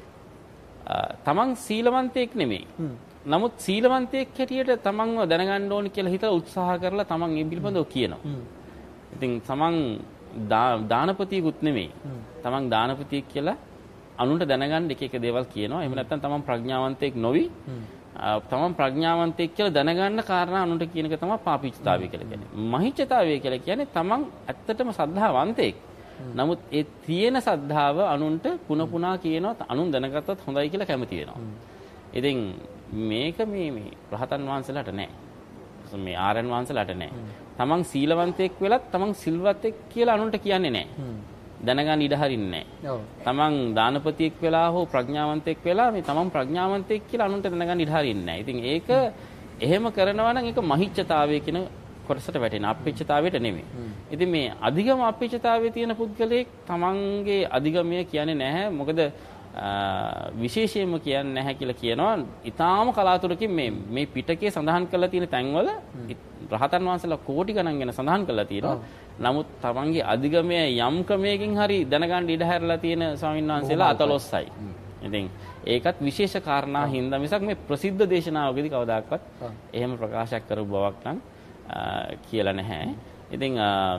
තමන් සීලවන්තයෙක් නෙමෙයි. නමුත් සීලවන්තයෙක් හැටියට තමන්ව දැනගන්න ඕනි කියලා හිතලා උත්සාහ කරලා තමන් මේ පිළිබඳව කියනවා. ඉතින් තමන් දානපතියෙකුත් නෙමෙයි. තමන් දානපතියෙක් කියලා අනුන්ට දැනගන්න එක එක දේවල් කියනවා. එහෙම නැත්නම් තමන් ප්‍රඥාවන්තයෙක් නොවි තමන් ප්‍රඥාවන්තයෙක් කියලා දැනගන්න කාරණා අනුන්ට කියන එක තමයි පාපිච්ඡතාවය කියලා කියන්නේ. මහිච්ඡතාවය කියලා කියන්නේ තමන් ඇත්තටම සද්ධාවන්තයෙක්. නමුත් ඒ තියෙන සද්ධාව අනුන්ට පුන පුනා කියනවා අනුන් දැනගත්තත් හොඳයි කියලා කැමති වෙනවා. ඉතින් මේක මේ මේ රහතන් වහන්සේලාට නැහැ. මේ ආර්යයන් වහන්සේලාට නැහැ. තමන් සීලවන්තයෙක් වෙලත් තමන් සිල්වතෙක් කියලා අනුන්ට කියන්නේ නැහැ. දැනගන්න ඉඩ හරින්නේ නැහැ. තමන් දානපතියෙක් වෙලා හෝ ප්‍රඥාවන්තයෙක් වෙලා මේ තමන් ප්‍රඥාවන්තයෙක් කියලා අනුන්ට දැනගන්න ඉඩ හරින්නේ නැහැ. ඉතින් ඒක එහෙම කරනවා නම් ඒක මහිච්ඡතාවය කියන කොටසට වැටෙන අපේක්ෂතාවයට නෙමෙයි. ඉතින් මේ අධිගම අපේක්ෂතාවයේ තියෙන පුද්ගලයෙක් තමන්ගේ අධිගමය කියන්නේ නැහැ. මොකද විශේෂයෙන්ම කියන්නේ නැහැ කියලා කියනවා. ඊටාම කලාතුරකින් මේ මේ පිටකේ සඳහන් කරලා තියෙන තැන්වල රහතන් වහන්සේලා කෝටි ගණන් ගැන සඳහන් කරලා තියෙනවා. නමුත් තමන්ගේ අධිගමය යම් ක්‍රමයකින් හරි දැනගන්න ඉඩ හැරලා තියෙන ස්වාමීන් වහන්සේලා අතලොස්සයි. ඉතින් ඒකත් විශේෂ කාරණා හින්දා මිසක් මේ ප්‍රසිද්ධ දේශනාවකදී කවදාකවත් එහෙම ප්‍රකාශයක් කරපු බවක් නම් කියලා නැහැ. ඉතින්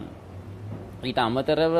ඊට අමතරව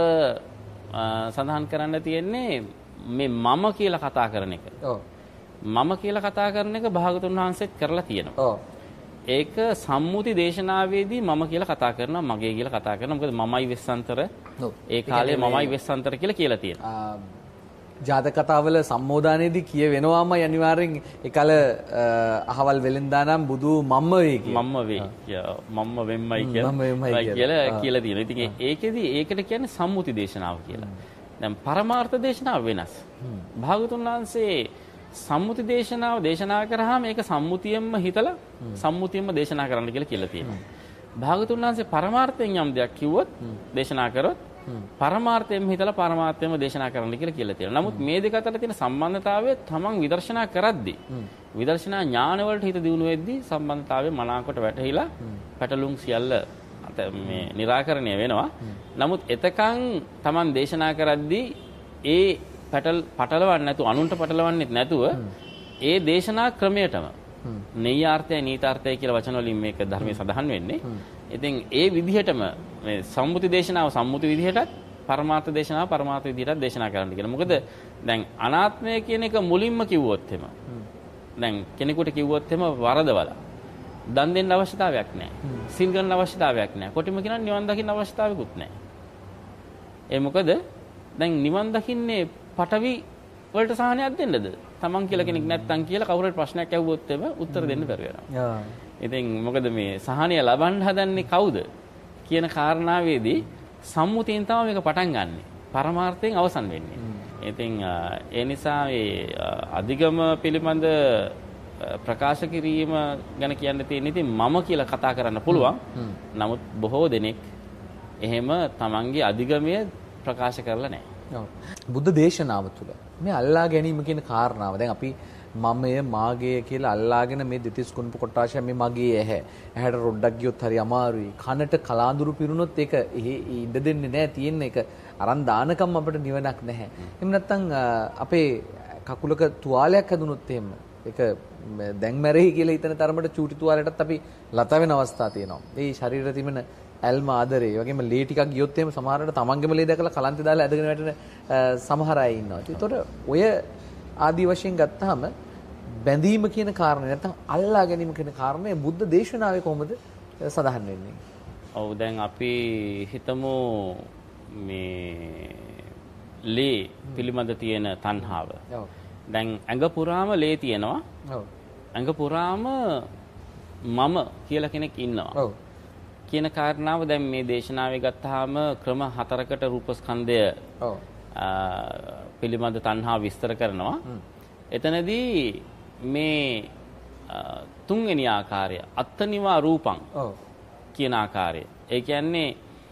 සඳහන් කරන්න තියෙන්නේ මේ මම කියලා කතා කරන එක. ඔව්. මම කියලා කතා කරන එක භාගතුන් වහන්සේත් කරලා තියෙනවා. ඔව්. ඒක සම්මුති දේශනාවේදී මම කියලා කතා කරනවා මගේ කියලා කතා කරනවා. මොකද මමයි වෙස්සන්තර ඒ කාලේ මමයි වෙස්සන්තර කියලා කියලා තියෙනවා. ජාතක කතාවල සම්මෝදානයේදී කිය වෙනවාමයි අනිවාර්යෙන් ඒකල අහවල් වෙලෙන්දා නම් බුදු මම්ම වේ කියලා. මම්ම වේ. මම්ම වෙම්මයි කියලා කියලා කියලා තියෙනවා. ඉතින් ඒකෙදි ඒකට කියන්නේ සම්මුති දේශනාව කියලා. දැන් පරමාර්ථ දේශනාව වෙනස්. භාගතුන් වහන්සේ සම්මුති දේශනාව දේශනා කරාම ඒක සම්මුතියෙන්ම හිතලා සම්මුතියෙන්ම දේශනා කරන්න කියලා කියලා තියෙනවා. භාගතුන් වහන්සේ පරමාර්ථයෙන් යම් දෙයක් කිව්වොත් දේශනා කරොත් පරමාර්ථයෙන් හිතලා පරමාර්ථයෙන්ම දේශනා කරන්න කියලා කියලා තියෙනවා. නමුත් මේ දෙක අතර තියෙන සම්බන්ධතාවය තමන් විදර්ශනා කරද්දී විදර්ශනා ඥාන වලට හිත දියුණු වෙද්දී සම්බන්ධතාවය මනාකොට වැටහිලා පැටලුම් සියල්ල මේ निराකරණය වෙනවා. නමුත් එතකන් තමන් දේශනා කරද්දී ඒ පැටල් පටලවන්නේ නැතුව අනුන්ට පටලවන්නෙත් නැතුව ඒ දේශනා ක්‍රමයටම නෙය්‍යාර්ථය නීතාර්ථය කියලා වචන වලින් මේක ධර්මයේ සඳහන් වෙන්නේ. ඉතින් ඒ විදිහටම මේ සම්මුති දේශනාව සම්මුති විදිහටත් පරමාර්ථ දේශනාව පරමාර්ථ විදිහටත් දේශනා කරන්න කියලා. මොකද දැන් අනාත්මය කියන එක මුලින්ම කිව්වොත් එම දැන් කෙනෙකුට කිව්වොත් එම වරදවලා දන් දෙන්න අවශ්‍යතාවයක් නැහැ. සිල් ගන්න අවශ්‍යතාවයක් නැහැ. කොටිම කියනවා නිවන් දකින්න අවශ්‍යතාවයකුත් නැහැ. ඒ මොකද දැන් නිවන් දකින්නේ පටවි වලට සහනයක් දෙන්නද? තමන් කියලා කෙනෙක් නැත්තම් කියලා කවුරුහරි ප්‍රශ්නයක් ඇහුවොත් එම උත්තර දෙන්න බැරි වෙනවා. ඉතින් මොකද මේ සහනය ලබන්න හදන්නේ කවුද කියන කාරණාවේදී සම්මුතියෙන් තමයි මේක පටන් ගන්නෙ. පරමාර්ථයෙන් අවසන් වෙන්නේ. ඉතින් ඒ නිසා මේ අධිගම පිළිබඳ ප්‍රකාශ කිරීම ගැන කියන්න තියෙන ඉතින් මම කියලා කතා කරන්න පුළුවන්. නමුත් බොහෝ දෙනෙක් එහෙම තමන්ගේ අධිගමය ප්‍රකාශ කරලා නැහැ. බුද්ධ දේශනාව තුළ මේ අල්ලා ගැනීම කියන කාරණාව දැන් අපි මමය මාගේ කියලා අල්ලාගෙන මේ දෙතිස් කුණප කොටාශය මේ මගේ ඇහැ ඇහැට රොඩක් ගියොත් හරි අමාරුයි කනට කලාඳුරු පිරුණොත් ඒක ඉඩ දෙන්නේ නැහැ තියෙන එක අරන් දානකම් අපිට නිවනක් නැහැ. එහෙම නැත්නම් අපේ කකුලක තුවාලයක් හැදුනොත් එහෙම ඒක දැන් මැරෙයි කියලා හිතන තරමට චූටි තුවාලයටත් අපි ලත වෙන අවස්ථා තියෙනවා. ඒ ශරීරයේ තිබෙන ඇල්ම ආදරේ වගේම ලේ ටිකක් ගියොත් එහෙම සමහරවිට තමන්ගේම ලේ දැකලා කලන්තේ දාලා ඇදගෙන වැටෙන සමහර අය ඉන්නවා. ඒතකොට ඔය ආදි වශයෙන් ගත්තාම බැඳීම කියන කාරණේ නැත්නම් අල්ලා ගැනීම කියන කාරණේ බුද්ධ දේශනාවේ කොහොමද සඳහන් වෙන්නේ? ඔව් දැන් අපි හිතමු මේ ලේ පිළිබඳ තියෙන තණ්හාව. ඔව්. දැන් ඇඟ පුරාම ලේ තියෙනවා. ඔව්. ඇඟ පුරාම මම කියලා කෙනෙක් ඉන්නවා. ඔව්. කියන කාරණාව දැන් මේ දේශනාවේ ගත්තාම ක්‍රම හතරකට රූපස්කන්ධය ඔව් පිළිබඳ තණ්හා විස්තර කරනවා. එතනදී මේ තුන්වෙනි ආකාරය අත්තනිවා රූපං ඔව් කියන ආකාරය. ඒ කියන්නේ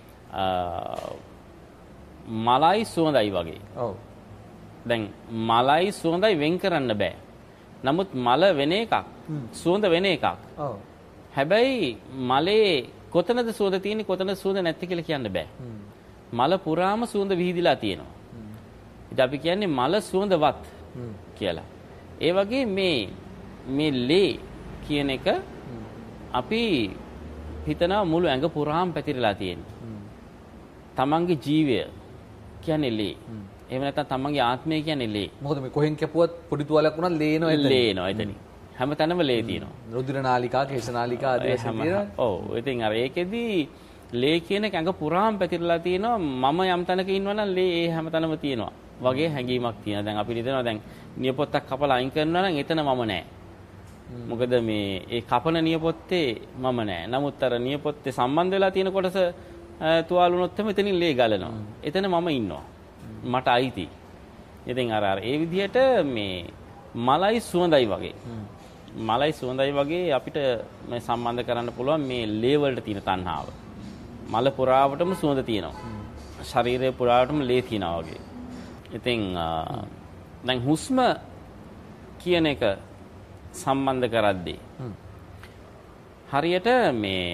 මලයි සුවඳයි වගේ. ඔව්. දැන් මලයි සුවඳයි වෙන් කරන්න බෑ. නමුත් මල වෙන එකක් සුවඳ වෙන එකක්. ඔව්. හැබැයි මලේ කොතනද සුවඳ තියෙන්නේ කොතනද සුවඳ නැත්තේ කියලා කියන්න බෑ. මල පුරාම සුවඳ විහිදිලා තියෙනවා. ඉතින් අපි කියන්නේ මල සුවඳවත් කියලා. ඒ වගේ මේ මේ ලේ කියන එක අපි හිතනවා මුළු ඇඟ පුරාම පැතිරලා තියෙනවා. තමන්ගේ ජීවය කියන්නේ ලේ. එහෙම නැත්නම් තමන්ගේ ආත්මය කියන්නේ ලේ. මොකද මේ කොහෙන් කැපුවත් පොඩි තුවාලයක් වුණත් ලේ එනවා එතන. ලේ එනවා එතන. හැමතැනම ලේ තියෙනවා. රුධිර නාලිකා, කේශ නාලිකා ආදී වශයෙන් තියෙනවා. ඔව්. ඉතින් අර ඒකෙදි ලේ කියන එක ඇඟ පුරාම පැතිරලා තියෙනවා. මම යම් තැනක ඉන්නවා නම් ලේ ඒ හැමතැනම තියෙනවා. වගේ හැඟීමක් තියෙනවා. දැන් අපි හිතනවා දැන් නියපොත්තක් කපලා අයින් කරනවා නම් එතන මම නැහැ. මොකද මේ ඒ කපන නියපොත්තේ මම නැහැ. නමුත් අර නියපොත්තේ සම්බන්ධ වෙලා තියෙන කොටස තුවාල වුණොත් එතන එතනින් ලේ ගලනවා. එතන මම ඉන්නවා. මට අයිති. ඉතින් අර අර ඒ විදිහට මේ මලයි සුවඳයි වගේ. මලයි සුවඳයි වගේ අපිට මේ සම්බන්ධ කරන්න පුළුවන් මේ ලේ වලට තියෙන තණ්හාව. මල පුරාවටම සුවඳ තියෙනවා. ශරීරය පුරාවටම ලේ තියෙනවා වගේ. ඉතින් දැන් හුස්ම කියන එක සම්බන්ධ කරද්දී හරියට මේ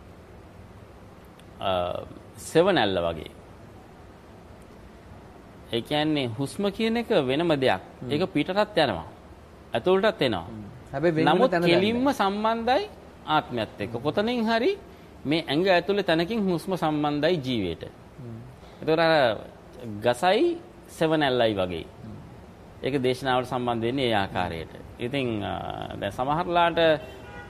සෙවණැල්ල වගේ. ඒ කියන්නේ හුස්ම කියන එක වෙනම දෙයක්. ඒක පිටටත් යනවා. ඇතුළටත් එනවා. හැබැයි නමුත් කෙලින්ම සම්බන්ධයි ආත්මයත් එක්ක. කොතනින් හරි මේ ඇඟ ඇතුලේ තැනකින් හුස්ම සම්බන්ධයි ජීවිතයට. ඒතකොට අර ගසයි සෙවණැල්ලයි වගේ. ඒක දේශනාවට සම්බන්ධ වෙන්නේ ඒ ආකාරයට. ඉතින් දැන් සමහරලාට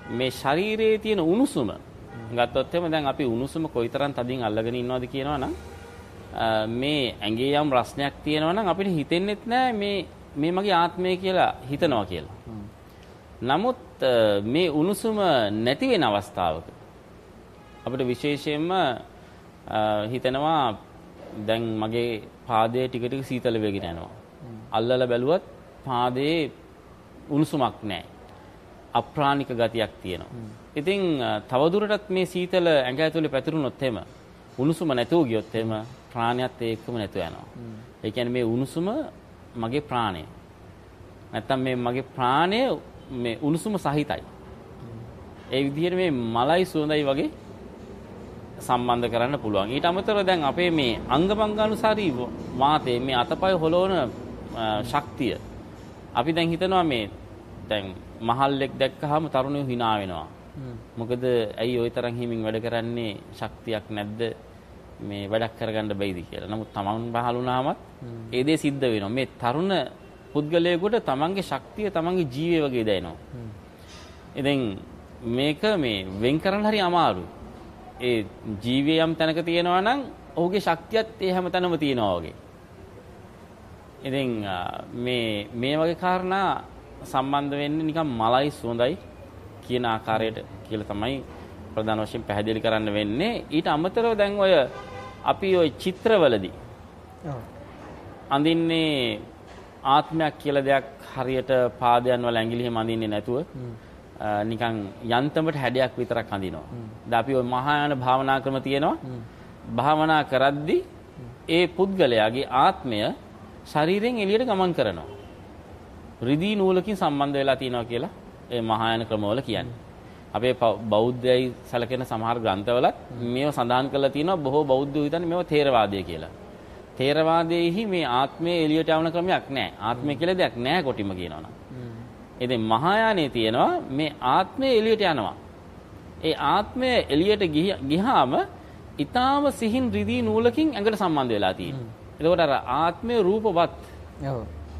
මේ ශරීරයේ තියෙන උණුසුම ගත්තොත් එහෙම දැන් අපි උණුසුම කොයිතරම් තදින් අල්ලගෙන ඉන්නවද කියනවා නම් මේ ඇඟේ යම් රස්නයක් තියෙනවා නම් අපිට හිතෙන්නෙත් නෑ මේ මේ මගේ ආත්මය කියලා හිතනවා කියලා. නමුත් මේ උණුසුම නැති වෙන අවස්ථාවක අපිට විශේෂයෙන්ම හිතෙනවා දැන් මගේ පාදයේ ටික ටික සීතල වෙගෙන යනවා. අල්ලලා බැලුවත් පාදයේ උණුසුමක් නැහැ. අප්‍රාණික ගතියක් තියෙනවා. ඉතින් තවදුරටත් මේ සීතල ඇඟ ඇතුලේ පැතිරුණොත් එහෙම උණුසුම නැතුව ගියොත් එහෙම ප්‍රාණයත් ඒකම නැතුව යනවා. ඒ කියන්නේ මේ උණුසුම මගේ ප්‍රාණය. නැත්තම් මේ මගේ ප්‍රාණය මේ උණුසුම සහිතයි. ඒ විදිහට මේ මලයි සුවඳයි වගේ සම්බන්ධ කරන්න පුළුවන්. ඊට අමතරව දැන් අපේ මේ අංගපංගානුසාරී වාතයේ මේ අතපය හොලවන ශක්තිය අපි දැන් හිතනවා මේ දැන් මහල්ලෙක් දැක්කහම තරුණයෝ hina වෙනවා. මොකද ඇයි ওই තරම් හිමින් වැඩ කරන්නේ ශක්තියක් නැද්ද මේ වැඩක් කරගන්න බැයිද කියලා. නමුත් තමන් පහළ වුණාමත් ඒ දේ සිද්ධ වෙනවා. මේ තරුණ පුද්ගලයෙකුට තමන්ගේ ශක්තිය තමන්ගේ ජීවය වගේ දැනෙනවා. ඉතින් මේක මේ වෙන් කරන්න හරි අමාරුයි. ඒ ජීවය යම් තැනක තියෙනවා නම් ඔහුගේ ශක්තියත් ඒ හැමතැනම තියෙනවා වගේ. ඉතින් මේ මේ වගේ කාරණා සම්බන්ධ වෙන්නේ නිකන් මලයි සුවඳයි කියන ආකාරයට කියලා තමයි ප්‍රධාන වශයෙන් පැහැදිලි කරන්න වෙන්නේ. ඊට අමතරව දැන් ඔය අපි ඔය චිත්‍රවලදී අඳින්නේ ආත්මයක් කියලා දෙයක් හරියට පාදයන් වල ඇඟිලි හැම අඳින්නේ නැතුව නිකන් යන්තමට හැඩයක් විතරක් අඳිනවා. දැන් අපි ඔය මහායාන භාවනා ක්‍රම තියෙනවා. භාවනා කරද්දී ඒ පුද්ගලයාගේ ආත්මය ශරීරයෙන් එළියට ගමන් කරනවා. රිදී නූලකින් සම්බන්ධ වෙලා තියෙනවා කියලා ඒ මහායාන ක්‍රමවල කියන්නේ. අපේ බෞද්ධයයි සැලකෙන සමහර ග්‍රන්ථවලත් මේව සඳහන් කරලා තියෙනවා. බොහෝ බෞද්ධයෝ හිතන්නේ මේව ථේරවාදය කියලා. ථේරවාදයේහි මේ ආත්මය එළියට යවන ක්‍රමයක් නැහැ. ආත්මය කියලා දෙයක් නැහැ කොටිම කියනවනම්. ඉතින් මහායානයේ තියෙනවා මේ ආත්මය එළියට යනවා. ඒ ආත්මය එළියට ගියාම ඊටාම සිහින් රිදී නූලකින් ඇඟට සම්බන්ධ වෙලා තියෙනවා. එතකොට අර ආත්මය රූපවත්. ඔව්.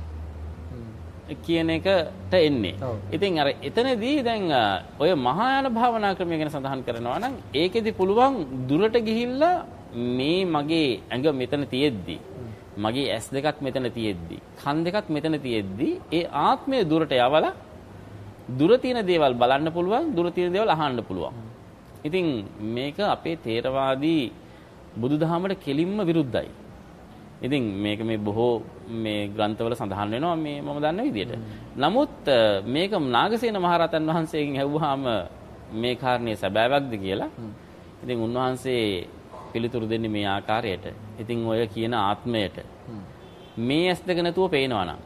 කියන එකට එන්නේ. ඉතින් අර එතනදී දැන් ඔය මහායාන භාවනා ක්‍රමය ගැන සඳහන් කරනවා නම් ඒකෙදි පුළුවන් දුරට ගිහිල්ලා මේ මගේ ඇඟ මෙතන තියෙද්දි මගේ ඇස් දෙකත් මෙතන තියෙද්දි කන් දෙකත් මෙතන තියෙද්දි ඒ ආත්මය දුරට යවලා දුර තියෙන දේවල් බලන්න පුළුවන් දුර තියෙන දේවල් අහන්න පුළුවන්. ඉතින් මේක අපේ ථේරවාදී බුදුදහමට කෙලින්ම විරුද්ධයි. ඉතින් මේක මේ බොහෝ මේ ග්‍රන්ථවල සඳහන් වෙනවා මේ මම දන්න විදිහට. නමුත් මේක නාගසේන මහරහතන් වහන්සේගෙන් ඇහුවාම මේ කාරණේ සැබෑවක්ද කියලා. ඉතින් උන්වහන්සේ පිළිතුරු දෙන්නේ මේ ආකාරයට. ඉතින් ඔය කියන ආත්මයට මේ ඇස් දෙක නැතුව පේනවා නම්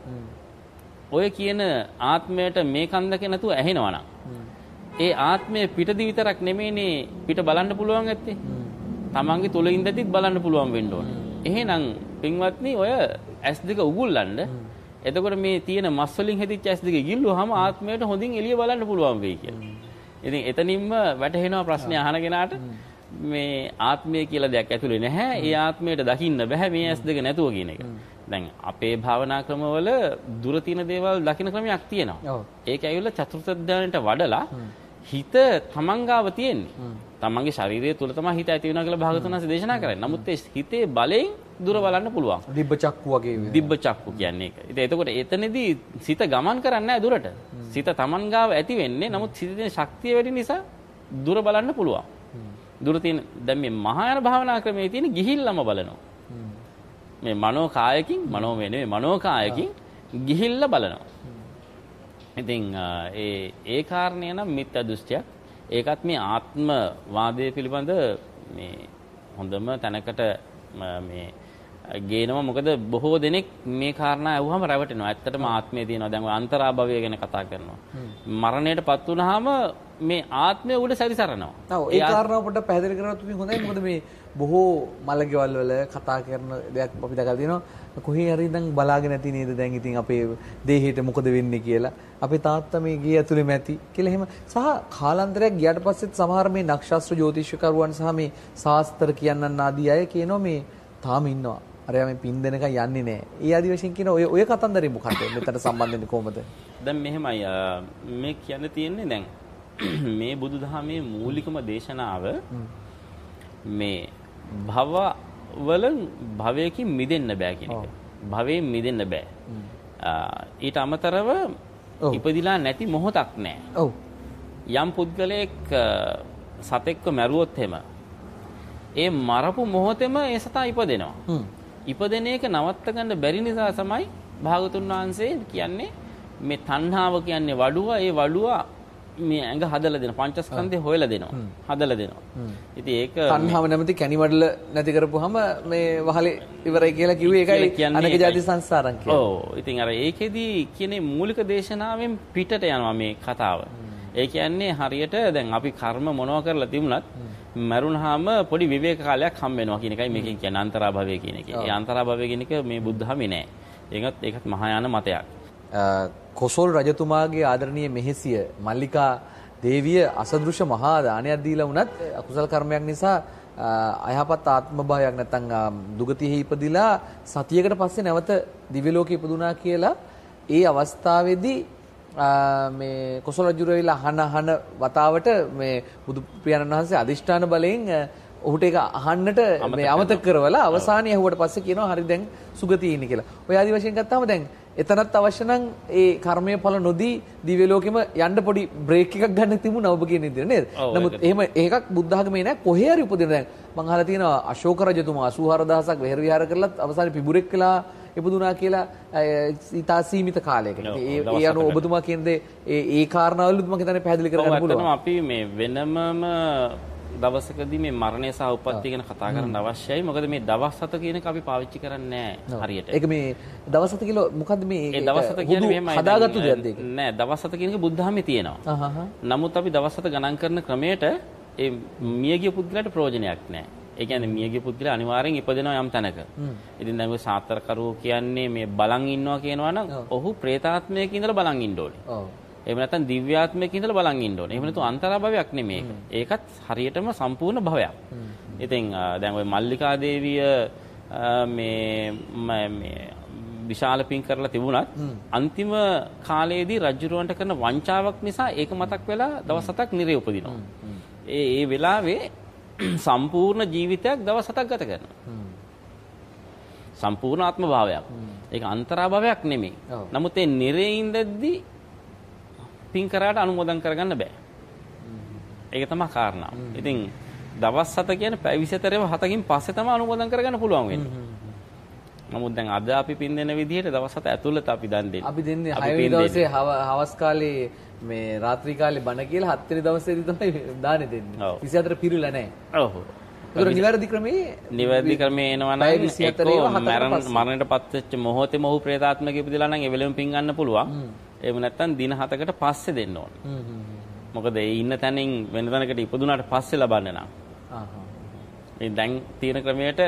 ඔය කියන ආත්මයට මේ කන් දෙක නැතුව ඇහෙනවා නම් ඒ ආත්මය පිටදි විතරක් නෙමෙයිනේ පිට බලන්න පුළුවන් ඇත්තේ. තමන්ගේ තුල ඉඳදිත් බලන්න පුළුවන් වෙන්න ඕනේ. එහෙනම් පින්වත්නි ඔය ඇස් දෙක උගුල්ලන්න එතකොට මේ තියෙන මස් වලින් හැදිච්ච ඇස් දෙක ගිල්ලුවාම ආත්මයට හොඳින් එළිය බලන්න පුළුවන් වෙයි කියලා. ඉතින් එතනින්ම වැටහෙනවා ප්‍රශ්නේ අහන කෙනාට මේ ආත්මය කියලා දෙයක් ඇතුලේ නැහැ. ඒ ආත්මයට දකින්න බෑ මේ ඇස් දෙක නැතුව කියන එක. දැන් අපේ භාවනා ක්‍රමවල දුර තියෙන දේවල් දකින්න ක්‍රමයක් තියෙනවා. ඒක ඇවිල්ලා චතුර්ථ ධානයට වඩලා හිත තමන් ගාව තියෙන්නේ. තමන්ගේ ශරීරය තුල තමයි හිත ඇති වෙනවා කියලා භාගතුන් වහන්සේ දේශනා කරන්නේ. නමුත් ඒ හිතේ බලයෙන් දුර බලන්න පුළුවන්. දිබ්බ චක්කු වගේ වේ. දිබ්බ චක්කු කියන්නේ ඒක. ඉතින් එතකොට එතනදී සිත ගමන් කරන්නේ නැහැ දුරට. සිත තමන් ගාව ඇති වෙන්නේ. නමුත් සිතේ තියෙන ශක්තිය වැඩි නිසා දුර බලන්න පුළුවන්. දුර තියෙන දැන් මේ මහායාන භාවනා ක්‍රමයේ තියෙන ගිහිල්ලාම බලනවා. මේ මනෝ කායකින් මනෝමය නෙවෙයි මනෝ කායකින් ගිහිල්ලා බලනවා. ඉතින් ඒ ඒ කාරණේ නම් මිත්‍යා දෘෂ්ටියක්. ඒකත් මේ ආත්ම වාදයේ පිළිබඳ මේ හොඳම තැනකට මේ ගේනවා. මොකද බොහෝ දෙනෙක් මේ කාරණා අහුවම රැවටෙනවා. ඇත්තටම ආත්මය තියෙනවා. දැන් ඔය අන්තරාභවය ගැන කතා කරනවා. මරණයටපත් වුනහම මේ ආත්මය උඩ සැරිසරනවා. ඔව් ඒ කාරණාව පොඩ්ඩක් පැහැදිලි කරනත් උතින් හොඳයි. මොකද මේ බොහෝ මලගෙවල් වල කතා කරන දෙයක් අපි දැකලා තියෙනවා. කොහේ හරි ඉඳන් බලාගෙන නැති නේද දැන් ඉතින් අපේ දේහයට මොකද වෙන්නේ කියලා. අපේ තාත්තා මේ ගේ ඇතුළේම ඇති කියලා එහෙම සහ කාලාන්තරයක් ගියාට පස්සෙත් සමහර මේ නක්ෂත්‍ර ජ්‍යොතිෂකරුවන් සහ මේ ශාස්ත්‍ර කියන්නන් ආදී අය කියනවා මේ තාම ඉන්නවා. අරයා මේ පින් දෙනකන් යන්නේ නැහැ. ඒ ආදි වශයෙන් කියන ඔය ඔය කතන්දරේ මොකක්ද? මෙතන සම්බන්ධ වෙන්නේ කොහමද? දැන් මෙහෙමයි මේ කියන්න තියෙන්නේ දැන් මේ බුදුදහමේ මූලිකම දේශනාව මේ භව වල භවයකින් මිදෙන්න බෑ කියන එක. භවයෙන් මිදෙන්න බෑ. ඊට අමතරව ඉපදිලා නැති මොහොතක් නැහැ. ඔව්. යම් පුද්ගලයෙක් සතෙක්ව මැරුවොත් එහෙම ඒ මරපු මොහොතේම ඒ සතා ඉපදෙනවා. ඉපදෙන එක නවත්ත ගන්න බැරි නිසා තමයි භාගතුන් වහන්සේ කියන්නේ මේ තණ්හාව කියන්නේ වඩුව, ඒ වඩුව මේ ඇඟ හදලා දෙන පංචස්කන්ධය හොයලා දෙනවා. හදලා දෙනවා. ඉතින් ඒක තණ්හාව නැමැති කැණිවඩල නැති කරපුවාම මේ වහලේ ඉවරයි කියලා කිව්වේ ඒකයි අනක ජාති සංසාරම් කියන්නේ. ඔව්. ඉතින් අර ඒකෙදි කියන්නේ මූලික දේශනාවෙන් පිටට යනවා මේ කතාව. ඒ කියන්නේ හරියට දැන් අපි කර්ම මොනවා කරලා තිබුණත් මරුණාම පොඩි විවේක කාලයක් හම් වෙනවා කියන එකයි මේකෙන් කියන්නේ අන්තරාභවය කියන එක. ඒ අන්තරාභවය කියන එක මේ බුද්ධහමේ නෑ. ඒකත් ඒකත් මහායාන මතයක්. කොසල් රජතුමාගේ ආදරණීය මෙහෙසිය මල්ලිකා දේවිය අසදෘශ්‍ය මහා දානයක් දීලා වුණත් අකුසල කර්මයක් නිසා අයහපත් ආත්ම භාවයක් නැත්නම් දුගතියෙහි ඉපදිලා සතියකට පස්සේ නැවත දිව්‍ය ලෝකෙ ඉපදුනා කියලා ඒ අවස්ථාවේදී මේ කොසල් රජුරවිලා අහන අහන වතාවට මේ බුදු පියාණන් වහන්සේ අදිෂ්ඨාන බලයෙන් ඔහුට ඒක අහන්නට මේ අමතක කරවලා අවසානයේ ඇහුවට පස්සේ කියනවා හරි දැන් සුගතිය ඉන්නේ කියලා. ඔය ආදි වශයෙන් ගත්තාම දැන් එතනත් අවශ්‍ය නම් ඒ කර්මයේ ඵල නොදී දිව්‍ය ලෝකෙම යන්න පොඩි බ්‍රේක් එකක් ගන්න තිබුණා ඔබ කියන විදිහට නේද? නමුත් එහෙම ඒකක් බුද්ධ ආගමේ නෑ කොහේ හරි උපදින දැන් මං අහලා තියෙනවා අශෝක රජතුමා අසූ හාරදහසක් වෙහෙර විහාර කරලත් අවසානයේ පිබුරෙක් වෙලා ඉපදුනා කියලා ඉතා සීමිත කාලයකට. ඒ ඒ අනුව ඔබතුමා කියන්නේ ඒ ඒ කාරණාවලුත් මම හිතන්නේ පැහැදිලි කරගන්න පුළුවන්. අපි මේ වෙනමම දවසකදී මේ මරණය සහ උප්පත්තිය ගැන කතා කරන්න අවශ්‍යයි. මොකද මේ දවස් හත කියන එක අපි පාවිච්චි කරන්නේ නැහැ හරියට. ඒක මේ දවස් හත කියලා මොකද්ද මේ ඒ දවස් හත කියන්නේ මෙහෙමයි. හදාගත්තු දෙයක්ද ඒක? නෑ දවස් හත කියන එක බුද්ධහමේ තියෙනවා. නමුත් අපි දවස් හත ගණන් කරන ක්‍රමයට ඒ මියගිය පුද්ගලයාට ප්‍රයෝජනයක් නැහැ. ඒ කියන්නේ මියගිය පුද්ගලයා අනිවාර්යෙන් ඉපදෙනවා යම් තැනක. ඉතින් දැන් ඔය සාත්‍රකරුවෝ කියන්නේ මේ බලන් ඉන්නවා කියනවා නම් ඔහු ප්‍රේතාත්මයක ඉඳලා බලන් ඉන්න ඕනේ. ඔව්. එහෙම නැත්නම් දිව්‍යාත්මයක ඉඳලා බලන් ඉන්න ඕනේ. එහෙම නැතු අන්තරා භවයක් නෙමෙයි ඒක. ඒකත් හරියටම සම්පූර්ණ භවයක්. ඉතින් දැන් ওই මල්ලිකා දේවිය මේ මේ විශාල පින් කරලා තිබුණත් අන්තිම කාලයේදී රජුරවන්ට කරන වංචාවක් නිසා ඒක මතක් වෙලා දවස් හතක් නිරේ උපදිනවා. ඒ ඒ වෙලාවේ සම්පූර්ණ ජීවිතයක් දවස් හතක් ගත කරනවා. සම්පූර්ණ ආත්ම භාවයක්. ඒක අන්තරා භවයක් නෙමෙයි. නමුත් ඒ නිරේ ඉඳද්දී පින් කරාට අනුමෝදන් කරගන්න බෑ. ඒක තමයි කාරණා. ඉතින් දවස් හත කියන්නේ පැය විසිතරේම හතකින් පස්සේ තමයි අනුමෝදන් කරගන්න පුළුවන් වෙන්නේ. නමුත් දැන් අද අපි පින් දෙන විදිහට දවස් හත ඇතුළත අපි දන් දෙන්නේ. අපි දෙන්නේ හය වෙනි දවසේ හවස් කාලේ මේ රාත්‍රී කාලේ බණ කියලා හත් වෙනි දවසේදී තමයි දානේ දෙන්නේ. විසිහතර පිරුලා නැහැ. ඔව්. ඒක නිවැරදි ක්‍රමේ නිවැරදි ක්‍රමේ එනවා නම් එක්ක මරණයටපත් වෙච්ච මොහොතේම ඔහු ප්‍රේතාත්මක ඉපදිලා නම් ඒ වෙලෙම පින් ගන්න පුළුවන්. එහෙම නැත්නම් දින හතකට පස්සේ දෙන්න ඕනේ. මොකද ඒ ඉන්න තැනින් වෙන තැනකට ඉපදුනාට පස්සේ ලබන්න නම්. මේ දැන් තියෙන ක්‍රමයට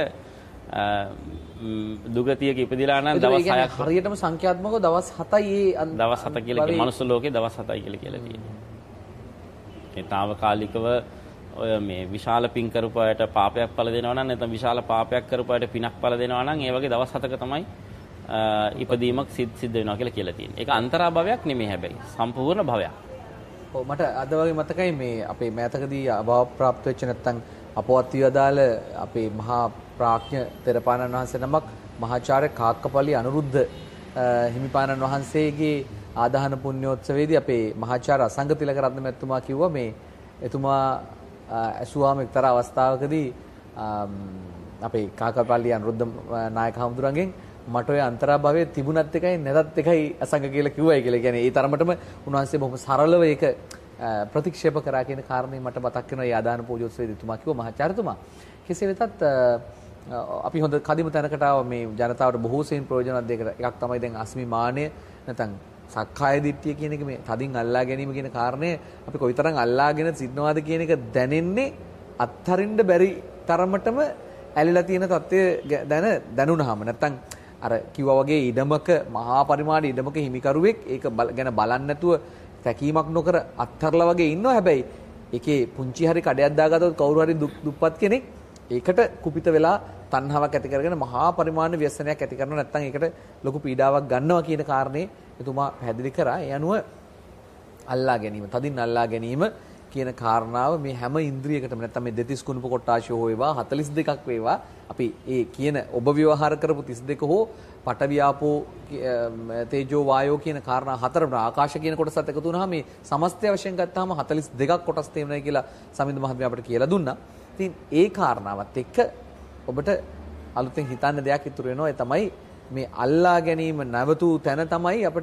දුගතියක ඉපදිලා නම් දවස් හයක් හරියටම සංඛ්‍යාත්මකව දවස් හතයි ඒ දවස් හත කියලා කියන මනුස්ස ලෝකේ දවස් හතයි කියලා කියලා තියෙනවා. ඒ తాවකාලිකව ඔය මේ විශාල පින් කරපු අයට පාපයක් පළ දෙනවා නම් නැත්නම් විශාල පාපයක් කරපු අයට පිනක් පළ දෙනවා නම් ඒ වගේ දවස් හතක තමයි ඉපදීමක් සිද්ධ සිද්ධ වෙනවා කියලා කියලා තියෙනවා. ඒක අන්තරා භවයක් නෙමෙයි හැබැයි සම්පූර්ණ භවයක්. ඔව් මට අද වගේ මතකයි මේ අපේ මෑතකදී අභාව ප්‍රාප්ත වෙච්ච නැත්නම් අපවත් වියදාල අපේ මහා ප්‍රඥ තෙරපාණන් වහන්සේ නමක් මහාචාර්ය කාක්කපලි අනුරුද්ධ හිමිපාණන් වහන්සේගේ ආදාහන පුණ්‍යෝත්සවයේදී අපේ මහාචාර්ය අසංග තිලක රත්න මැතිතුමා කිව්වා මේ එතුමා ඇසුවාම එක්තරා අවස්ථාවකදී අපේ කාක්කපලි අනුරුද්ධ නායක හමුදුරන්ගෙන් මට ඔය අන්තරාභවයේ තිබුණත් එකයි නැතත් එකයි අසංග කියලා කිව්වයි කියලා. කියන්නේ ඒ තරමටම උන්වහන්සේ බොහොම සරලව ඒක ප්‍රතික්ෂේප කරා කියන කාරණේ මට මතක් වෙනවා. ඒ ආදාන පූජෝත්සවයේදී තුමා කිව්වා මහාචාර්යතුමා කෙසේ වෙතත් අපි හොඳ කදිම තැනකට ආව මේ ජනතාවට බොහෝ සෙයින් ප්‍රයෝජනවත් දෙයකට එකක් තමයි දැන් අස්මිමානය නැත්නම් සක්කාය දිට්ඨිය කියන එක මේ තදින් අල්ලා ගැනීම කියන කාරණය අපි කොයිතරම් අල්ලාගෙන සිටනවාද කියන එක දැනෙන්නේ අත්හරින්න බැරි තරමටම ඇලිලා තියෙන තත්ත්වය දැන දැනුණාම නැත්නම් අර කිව්වා වගේ ඉඩමක මහා පරිමාණ ඉඩමක හිමිකරුවෙක් ඒක ගැන බලන්නේ නැතුව තැකීමක් නොකර අත්හරලා වගේ ඉන්නවා. හැබැයි ඒකේ පුංචි හරි කඩයක් දාගත්තොත් කවුරු හරි දුප්පත් කෙනෙක් ඒකට කුපිත වෙලා තණ්හාවක් ඇති කරගෙන මහා පරිමාණ ව්‍යසනයක් ඇති කරනවා. නැත්නම් ඒකට ලොකු පීඩාවක් ගන්නවා කියන කාරණේ එතුමා පැහැදිලි කරා. ඒ අනුව අල්ලා ගැනීම, තදින් අල්ලා ගැනීම කියන කාරණාව මේ හැම ඉන්ද්‍රියකටම නැත්නම් මේ දෙතිස් කුණප කොටාශය හොයවා හතළිස් දෙකක් වේවා අපි ඒ කියන ඔබ ව්‍යවහාර කරපු තිස් දෙක හෝ පටවියාපෝ තේජෝ වායෝ කියන කාරණා හතරම ආකාශ කියන කොටසත් එකතු වුණාම මේ සමස්තය වශයෙන් ගත්තාම හතළිස් දෙකක් කොටස් තියෙනවා කියලා සමිඳ මහත්මයා අපිට කියලා දුන්නා. ඉතින් ඒ කාරණාවත් එක්ක ඔබට අලුතෙන් හිතන්න දෙයක් ඉතුරු වෙනවා. ඒ තමයි මේ අල්ලා ගැනීම නැවතු තැන තමයි අපිට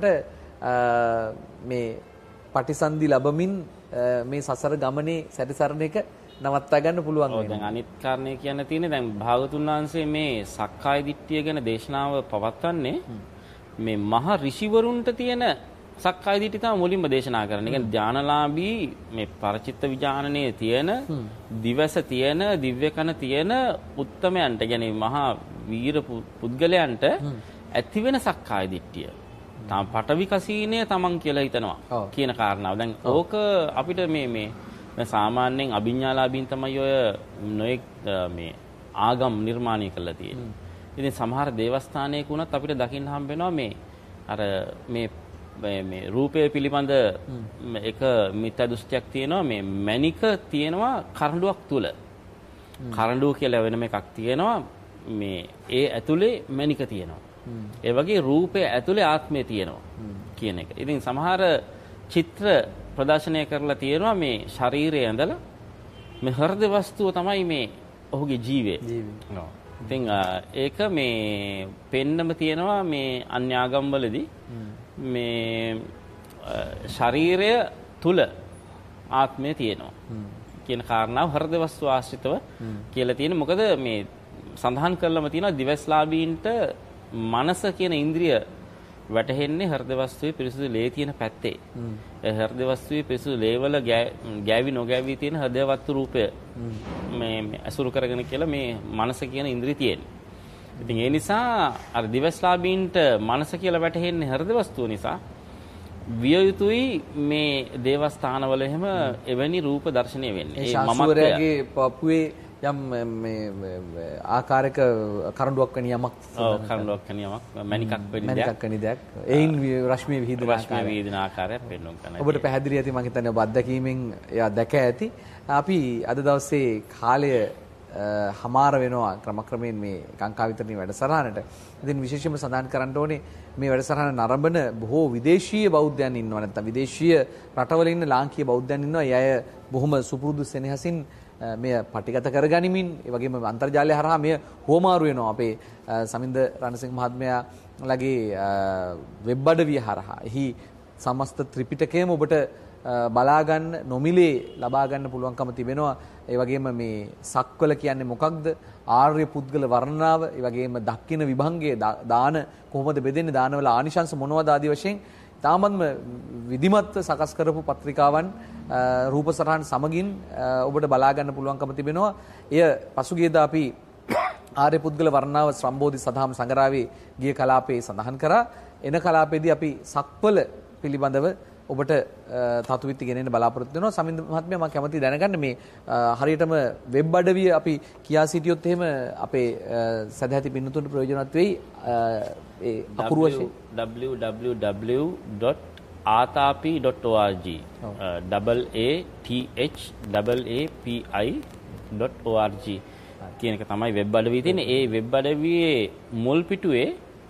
මේ පටිසන්ධි ලැබමින් මේ සසර ගමනේ සැරිසරන එක නවත්තා ගන්න පුළුවන් වෙනවා. දැන් අනිත් කාරණේ කියන්න තියෙන්නේ දැන් භාගතුන් වහන්සේ මේ සක්කාය දිට්ඨිය ගැන දේශනාව පවත්වන්නේ මේ මහා ඍෂිවරුන්ට තියෙන සක්කාය දිට්ඨිය තමයි මුලින්ම දේශනා කරන්නේ. ඒ කියන්නේ ඥානලාභී මේ පරචිත්ත විඥානයේ තියෙන දිවස තියෙන දිව්‍ය කන තියෙන උත්තමයන්ට කියන්නේ මහා වීර පුද්ගලයන්ට ඇති වෙන සක්කාය දිට්ඨිය. තාම පටවි කසීනය තමන් කියලා හිතනවා කියන කාරණාව. දැන් ඕක අපිට මේ මේ සාමාන්‍යයෙන් අභිඥාලාභීන් තමයි ඔය නොඑක් මේ ආගම් නිර්මාණය කරලා තියෙන්නේ. ඉතින් සමහර දේවස්ථානයක වුණත් අපිට දකින්න හම්බ වෙනවා මේ අර මේ මේ රූපය පිළිබඳ එක මිත්‍යා දෘෂ්ටියක් තියෙනවා. මේ මණික තියෙනවා කරඬුවක් තුල. කරඬුව කියලා වෙනම එකක් තියෙනවා. මේ ඒ ඇතුලේ මණික තියෙනවා. ඒ වගේ රූපය ඇතුලේ ආත්මය තියෙනවා කියන එක. ඉතින් සමහර චිත්‍ර ප්‍රදර්ශනය කරලා තියෙනවා මේ ශරීරය ඇඳලා මේ හෘද වස්තුව තමයි මේ ඔහුගේ ජීවය. ඉතින් ඒක මේ පෙන්නම තියෙනවා මේ අන්‍යාගම් වලදී මේ ශරීරය තුල ආත්මය තියෙනවා කියන කාරණාව හෘද වස්තුව ආශ්‍රිතව කියලා තියෙන. මොකද මේ සඳහන් කරලම තියෙනවා දිවස්ලාභීන්ට මනස කියන ඉන්ද්‍රිය වැටහෙන්නේ හෘද වස්තුවේ පිරිසුදු ලේ තියෙන පැත්තේ. ඒ හෘද වස්තුවේ පිරිසුදු ලේවල ගෑවි නොගෑවි තියෙන හෘදවත්තු රූපය මේ අසුරු කරගෙන කියලා මේ මනස කියන ඉන්ද්‍රිය තියෙන්නේ. ඉතින් ඒ නිසා අර දිවස්ලාභීන්ට මනස කියලා වැටහෙන්නේ හෘද වස්තුව නිසා විය යුතුයි මේ දේවස්ථානවල එහෙම එවැනි රූප දර්ශනය වෙන්නේ. ඒ ශාස්ත්‍රයේ පපුවේ යම් මේ ආකාරයක කරඬුවක් වැනි යමක් ඔව් කරඬුවක් වැනි යමක් මණිකක් වැනි දෙයක් මණිකක් වැනි දෙයක් එයින් රශ්මිය විහිදෙන රශ්මිය විහිදෙන ආකාරයක් පෙන්වන්න කරනවා. ඔබට පැහැදිලි ඇති මම හිතන්නේ ඔබ අත්දැකීමෙන් එයා දැක ඇති. අපි අද දවසේ කාලය හමාර වෙනවා ක්‍රමක්‍රමයෙන් මේ ගංකා විතරණී වැඩසටහනට. ඉතින් විශේෂයෙන්ම සඳහන් කරන්න ඕනේ මේ වැඩසටහන නරඹන බොහෝ විදේශීය බෞද්ධයන් ඉන්නවා. නැත්නම් විදේශීය රටවල ඉන්න ලාංකීය බෞද්ධයන් ඉන්නවා. ඒ අය බොහොම සුපුරුදු සෙනෙහසින් මෙය පටිගත කරගනිමින් ඒ වගේම අන්තර්ජාලය හරහා මෙය හෝමාරු වෙනවා. අපේ සමින්ද රණසිංහ මහත්මයාලගේ වෙබ් අඩවිය හරහා එහි සමස්ත ත්‍රිපිටකයම ඔබට බලා ගන්න නොමිලේ ලබා ගන්න පුළුවන්කම තිබෙනවා. ඒ වගේම මේ සක්වල කියන්නේ මොකක්ද? ආර්ය පුද්ගල වර්ණනාව, ඒ වගේම දක්කින විභංගයේ දාන කොහොමද බෙදෙන්නේ? දානවල ආනිශංස මොනවද ආදී වශයෙන් තාමත්ම විධිමත්ව සකස් කරපු පත්‍රිකාවන් රූප සටහන් සමගින් ඔබට බලා ගන්න පුළුවන්කම තිබෙනවා. එය පසුගියදා අපි ආර්ය පුද්ගල වර්ණනාව සම්බෝධි සදහම් සංගරාවේ ගිය කලාපයේ සඳහන් කරා. එන කලාපයේදී අපි සක්වල පිළිබඳව ඔබට තතුවිත්ති ගෙනෙන්න බලාපොරොත්තු වෙනවා. සමින්ද මහත්මයා මම කැමතියි දැනගන්න මේ හරියටම වෙබ් අඩවිය අපි කියා සිටියොත් එහෙම අපේ සදැහැති පින්නතුන්ට ප්‍රයෝජනවත් වෙයි. ඒ අකුරු වශයෙන් w w w dot atapi dot org double a t h double a p i dot org කියන එක තමයි වෙබ් අඩවිය තියෙන්නේ. ඒ වෙබ් අඩවියේ මුල් පිටුවේ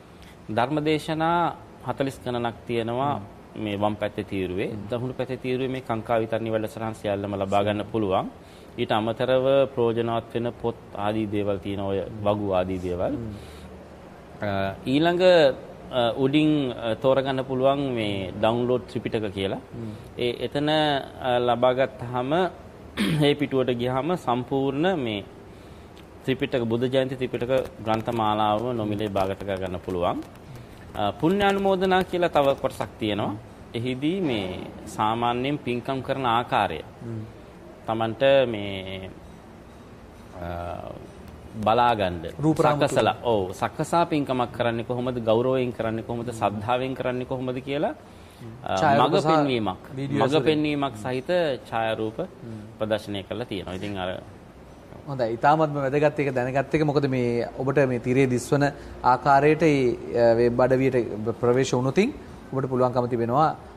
ධර්මදේශනා හතළිස් ගණනක් තියෙනවා. මේ වම් පැත්තේ තීරුවේ දකුණු පැත්තේ තීරුවේ මේ කාංකා විතරණි වැඩසටහන් සියල්ලම ලබා ගන්න පුළුවන්. ඊට අමතරව ප්‍රයෝජනවත් වෙන පොත් ආදී දේවල් තියෙන ඔය වගු ආදී දේවල්. ඊළඟ උඩින් තෝරගන්න පුළුවන් මේ ඩවුන්ලෝඩ් ත්‍රිපිටක කියලා. ඒ එතන ලබා ගත්තාම මේ පිටුවට ගියාම සම්පූර්ණ මේ ත්‍රිපිටක බුද්ධ ජයන්ති ත්‍රිපිටක ග්‍රන්ථමාලාවම නොමිලේ භාගත කර ගන්න පුළුවන්. පුණ්‍යානුමෝදනා කියලා තව කොටසක් තියෙනවා. එහිදී මේ සාමාන්‍යයෙන් පින්කම් කරන ආකාරය තමන්ට මේ බලාගන්න සකසලා ඔව් සකසා පින්කමක් කරන්නේ කොහොමද, ගෞරවයෙන් කරන්නේ කොහොමද, සද්ධාවෙන් කරන්නේ කොහොමද කියලා මග පෙන්වීමක් මග පෙන්වීමක් සහිත ඡායාරූප ප්‍රදර්ශනය කරලා තියෙනවා. ඉතින් අර හොඳයි. ඊටාත්ම වැදගත් එක දැනගත්ත එක. මොකද මේ ඔබට මේ තිරේ දිස්වන ආකාරයට මේ වෙබ් අඩවියට ප්‍රවේශ වුණොතින් ඔබට පුළුවන්කම තිබෙනවා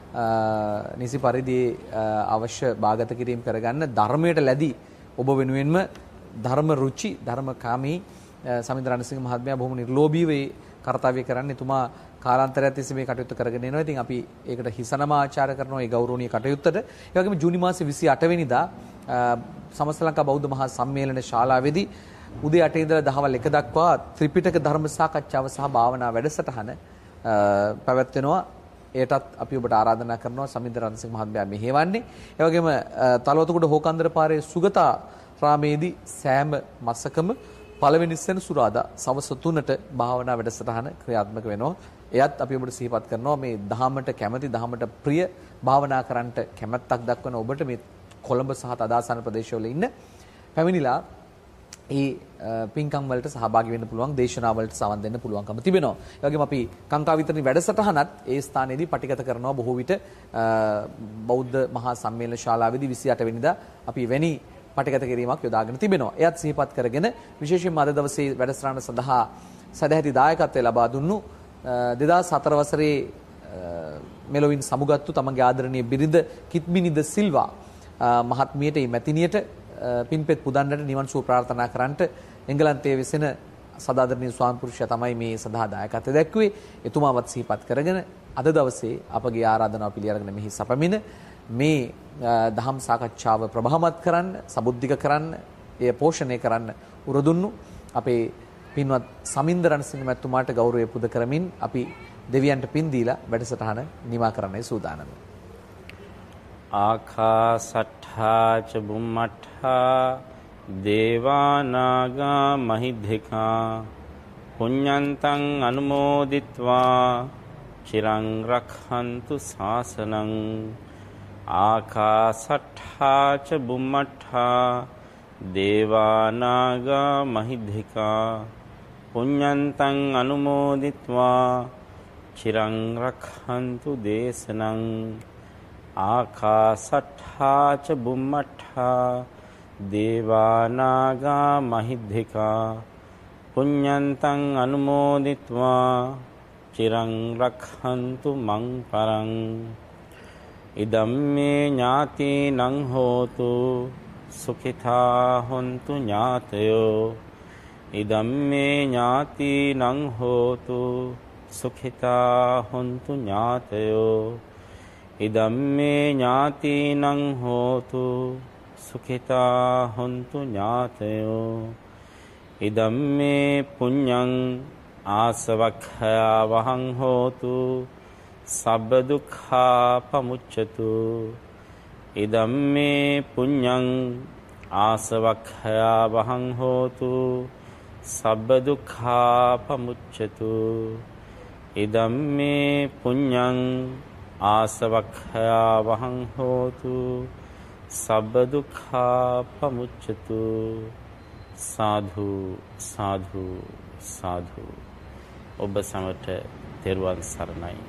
නිසි පරිදි අවශ්‍ය භාගත කිරීම කරගන්න ධර්මයට ලැබී ඔබ වෙනුවෙන්ම ධර්ම රුචි ධර්මකාමී සමිඳ රණසිංහ මහත්මයා බොහොම නිර්ලෝභීව ඒ කාර්යය කරන්න එතුමා කාලාන්තරයක් තිස්සේ මේ කටයුත්ත කරගෙන යනවා. ඉතින් අපි ඒකට හිසනම ආචාර කරනවා ඒ ගෞරවනීය කටයුත්තට. ඒ වගේම ජූනි මාසේ විසි අට වෙනිදා සමස්ත ලංකා බෞද්ධ මහා සම්මේලන ශාලාවේදී උදේ අට ඉඳලා දහවල් එක දක්වා ත්‍රිපිටක ධර්ම සාකච්ඡාව සහ භාවනා වැඩසටහන පැවැත්වෙනවා. ඒටත් අපි ඔබට ආරාධනා කරනවා සමිඳ රණසිංහ මහත්මයා මෙහෙවන්නේ. ඒ වගේම තලවතුගොඩ හෝකන්දර පාරේ සුගතා රාමේදී සෑම මාසකම පළවෙනි සෙනසුරාදා සවස් තුනට භාවනා වැඩසටහන ක්‍රියාත්මක වෙනවා. එයත් අපි ඔබට සිහිපත් කරනවා මේ දහමට කැමැති දහමට ප්‍රිය භාවනා කරන්නට කැමැත්තක් දක්වන ඔබට මේ කොළඹ සහ තදාසන ප්‍රදේශවල ඉන්න පැමිණිලා ඒ පින්කම් වලට සහභාගී වෙන්න පුළුවන් දේශනා වලට සවන් දෙන්න පුළුවන්කම තිබෙනවා. ඒ වගේම අපි කාංකා විතරණි වැඩසටහනත් ඒ ස්ථානයේදී පටිගත කරනවා බොහෝ විට බෞද්ධ මහා සම්මේලන ශාලාවේදී විසි අට වෙනිදා අපි වෙනි පටිගත කිරීමක් යොදාගෙන තිබෙනවා. එයත් සිහිපත් කරගෙන විශේෂයෙන්ම අද දවසේ වැඩසටහන සඳහා සදැහැති දායකත්වය ලබා දුන්නු දෙදාස් හතර වසරේ මෙලොවින් සමුගත්තු තමගේ ආදරණීය බිරිඳ කිත්මිනිද සිල්වා මහත්මියට මේ මැතිණියට පින්පෙත් පුදන්නට නිවන් සුව ප්‍රාර්ථනා කරන්නට එංගලන්තයේ වෙසෙන සදාදරණීය ස්වාමි පුරුෂයා තමයි මේ සඳහා දායකත්වය දැක්ුවේ. එතුමාවත් සිහිපත් කරගෙන අද දවසේ අපගේ ආරාධනාව පිළි අරගෙන මෙහි සැපමින මේ දහම් සාකච්ඡාව ප්‍රභාමත් කරන්න, සබුද්ධික කරන්න, එය පෝෂණය කරන්න උරදුන්නු අපේ පින්වත් සමින්ද රණසිංහ මැතිතුමාට ගෞරවය පුද කරමින් අපි දෙවියන්ට පින් දීලා වැඩසටහන නිමා කරන්නයි සූදානම. ආකාසට්ඨා ච බුම්මට්ඨා දේවා නාග මහිද්దికා පුඤ්ඤන්තං අනුමෝදිත්වා චිරං රක්ඛන්තු ශාසනං. ආකාසට්ඨා ච බුම්මට්ඨා දේවා නාග මහිද්దికා පුඤ්ඤන්තං අනුමෝදිත්වා චිරං රක්ඛන්තු දේශනං. ආකාසට්ඨා ච බුම්මට්ඨා දේවා නාග මහිද්దికා පුඤ්ඤන්තං අනුමෝදිත්වා චිරං රක්ඛන්තු මං පරං. ඉදම්මේ ඥාතිනං හෝතු සුඛිතා හොන්තු ඥාතයෝ. ඉදම්මේ ඥාතිනං හෝතු සුඛිතා හොන්තු ඥාතයෝ. ඉදම්මේ ඥාතිනං හෝතු සුඛිතා හොන්තු ඥාතයෝ. ඉදම්මේ පුඤ්ඤං ආසවක්ඛයා වහං හෝතු සබ්බ දුක්ඛා පමුච්ඡතු. ඉදම්මේ පුඤ්ඤං ආසවක්ඛයා වහං හෝතු සබ්බ දුක්ඛා පමුච්ඡතු. ඉදම්මේ පුඤ්ඤං ආසවක්ඛයා වහං හෝතු සබ්බ දුක්ඛා පමුච්ඡතු. සාධු සාධු සාධු. ඔබ සමට තෙරුවන් සරණයි.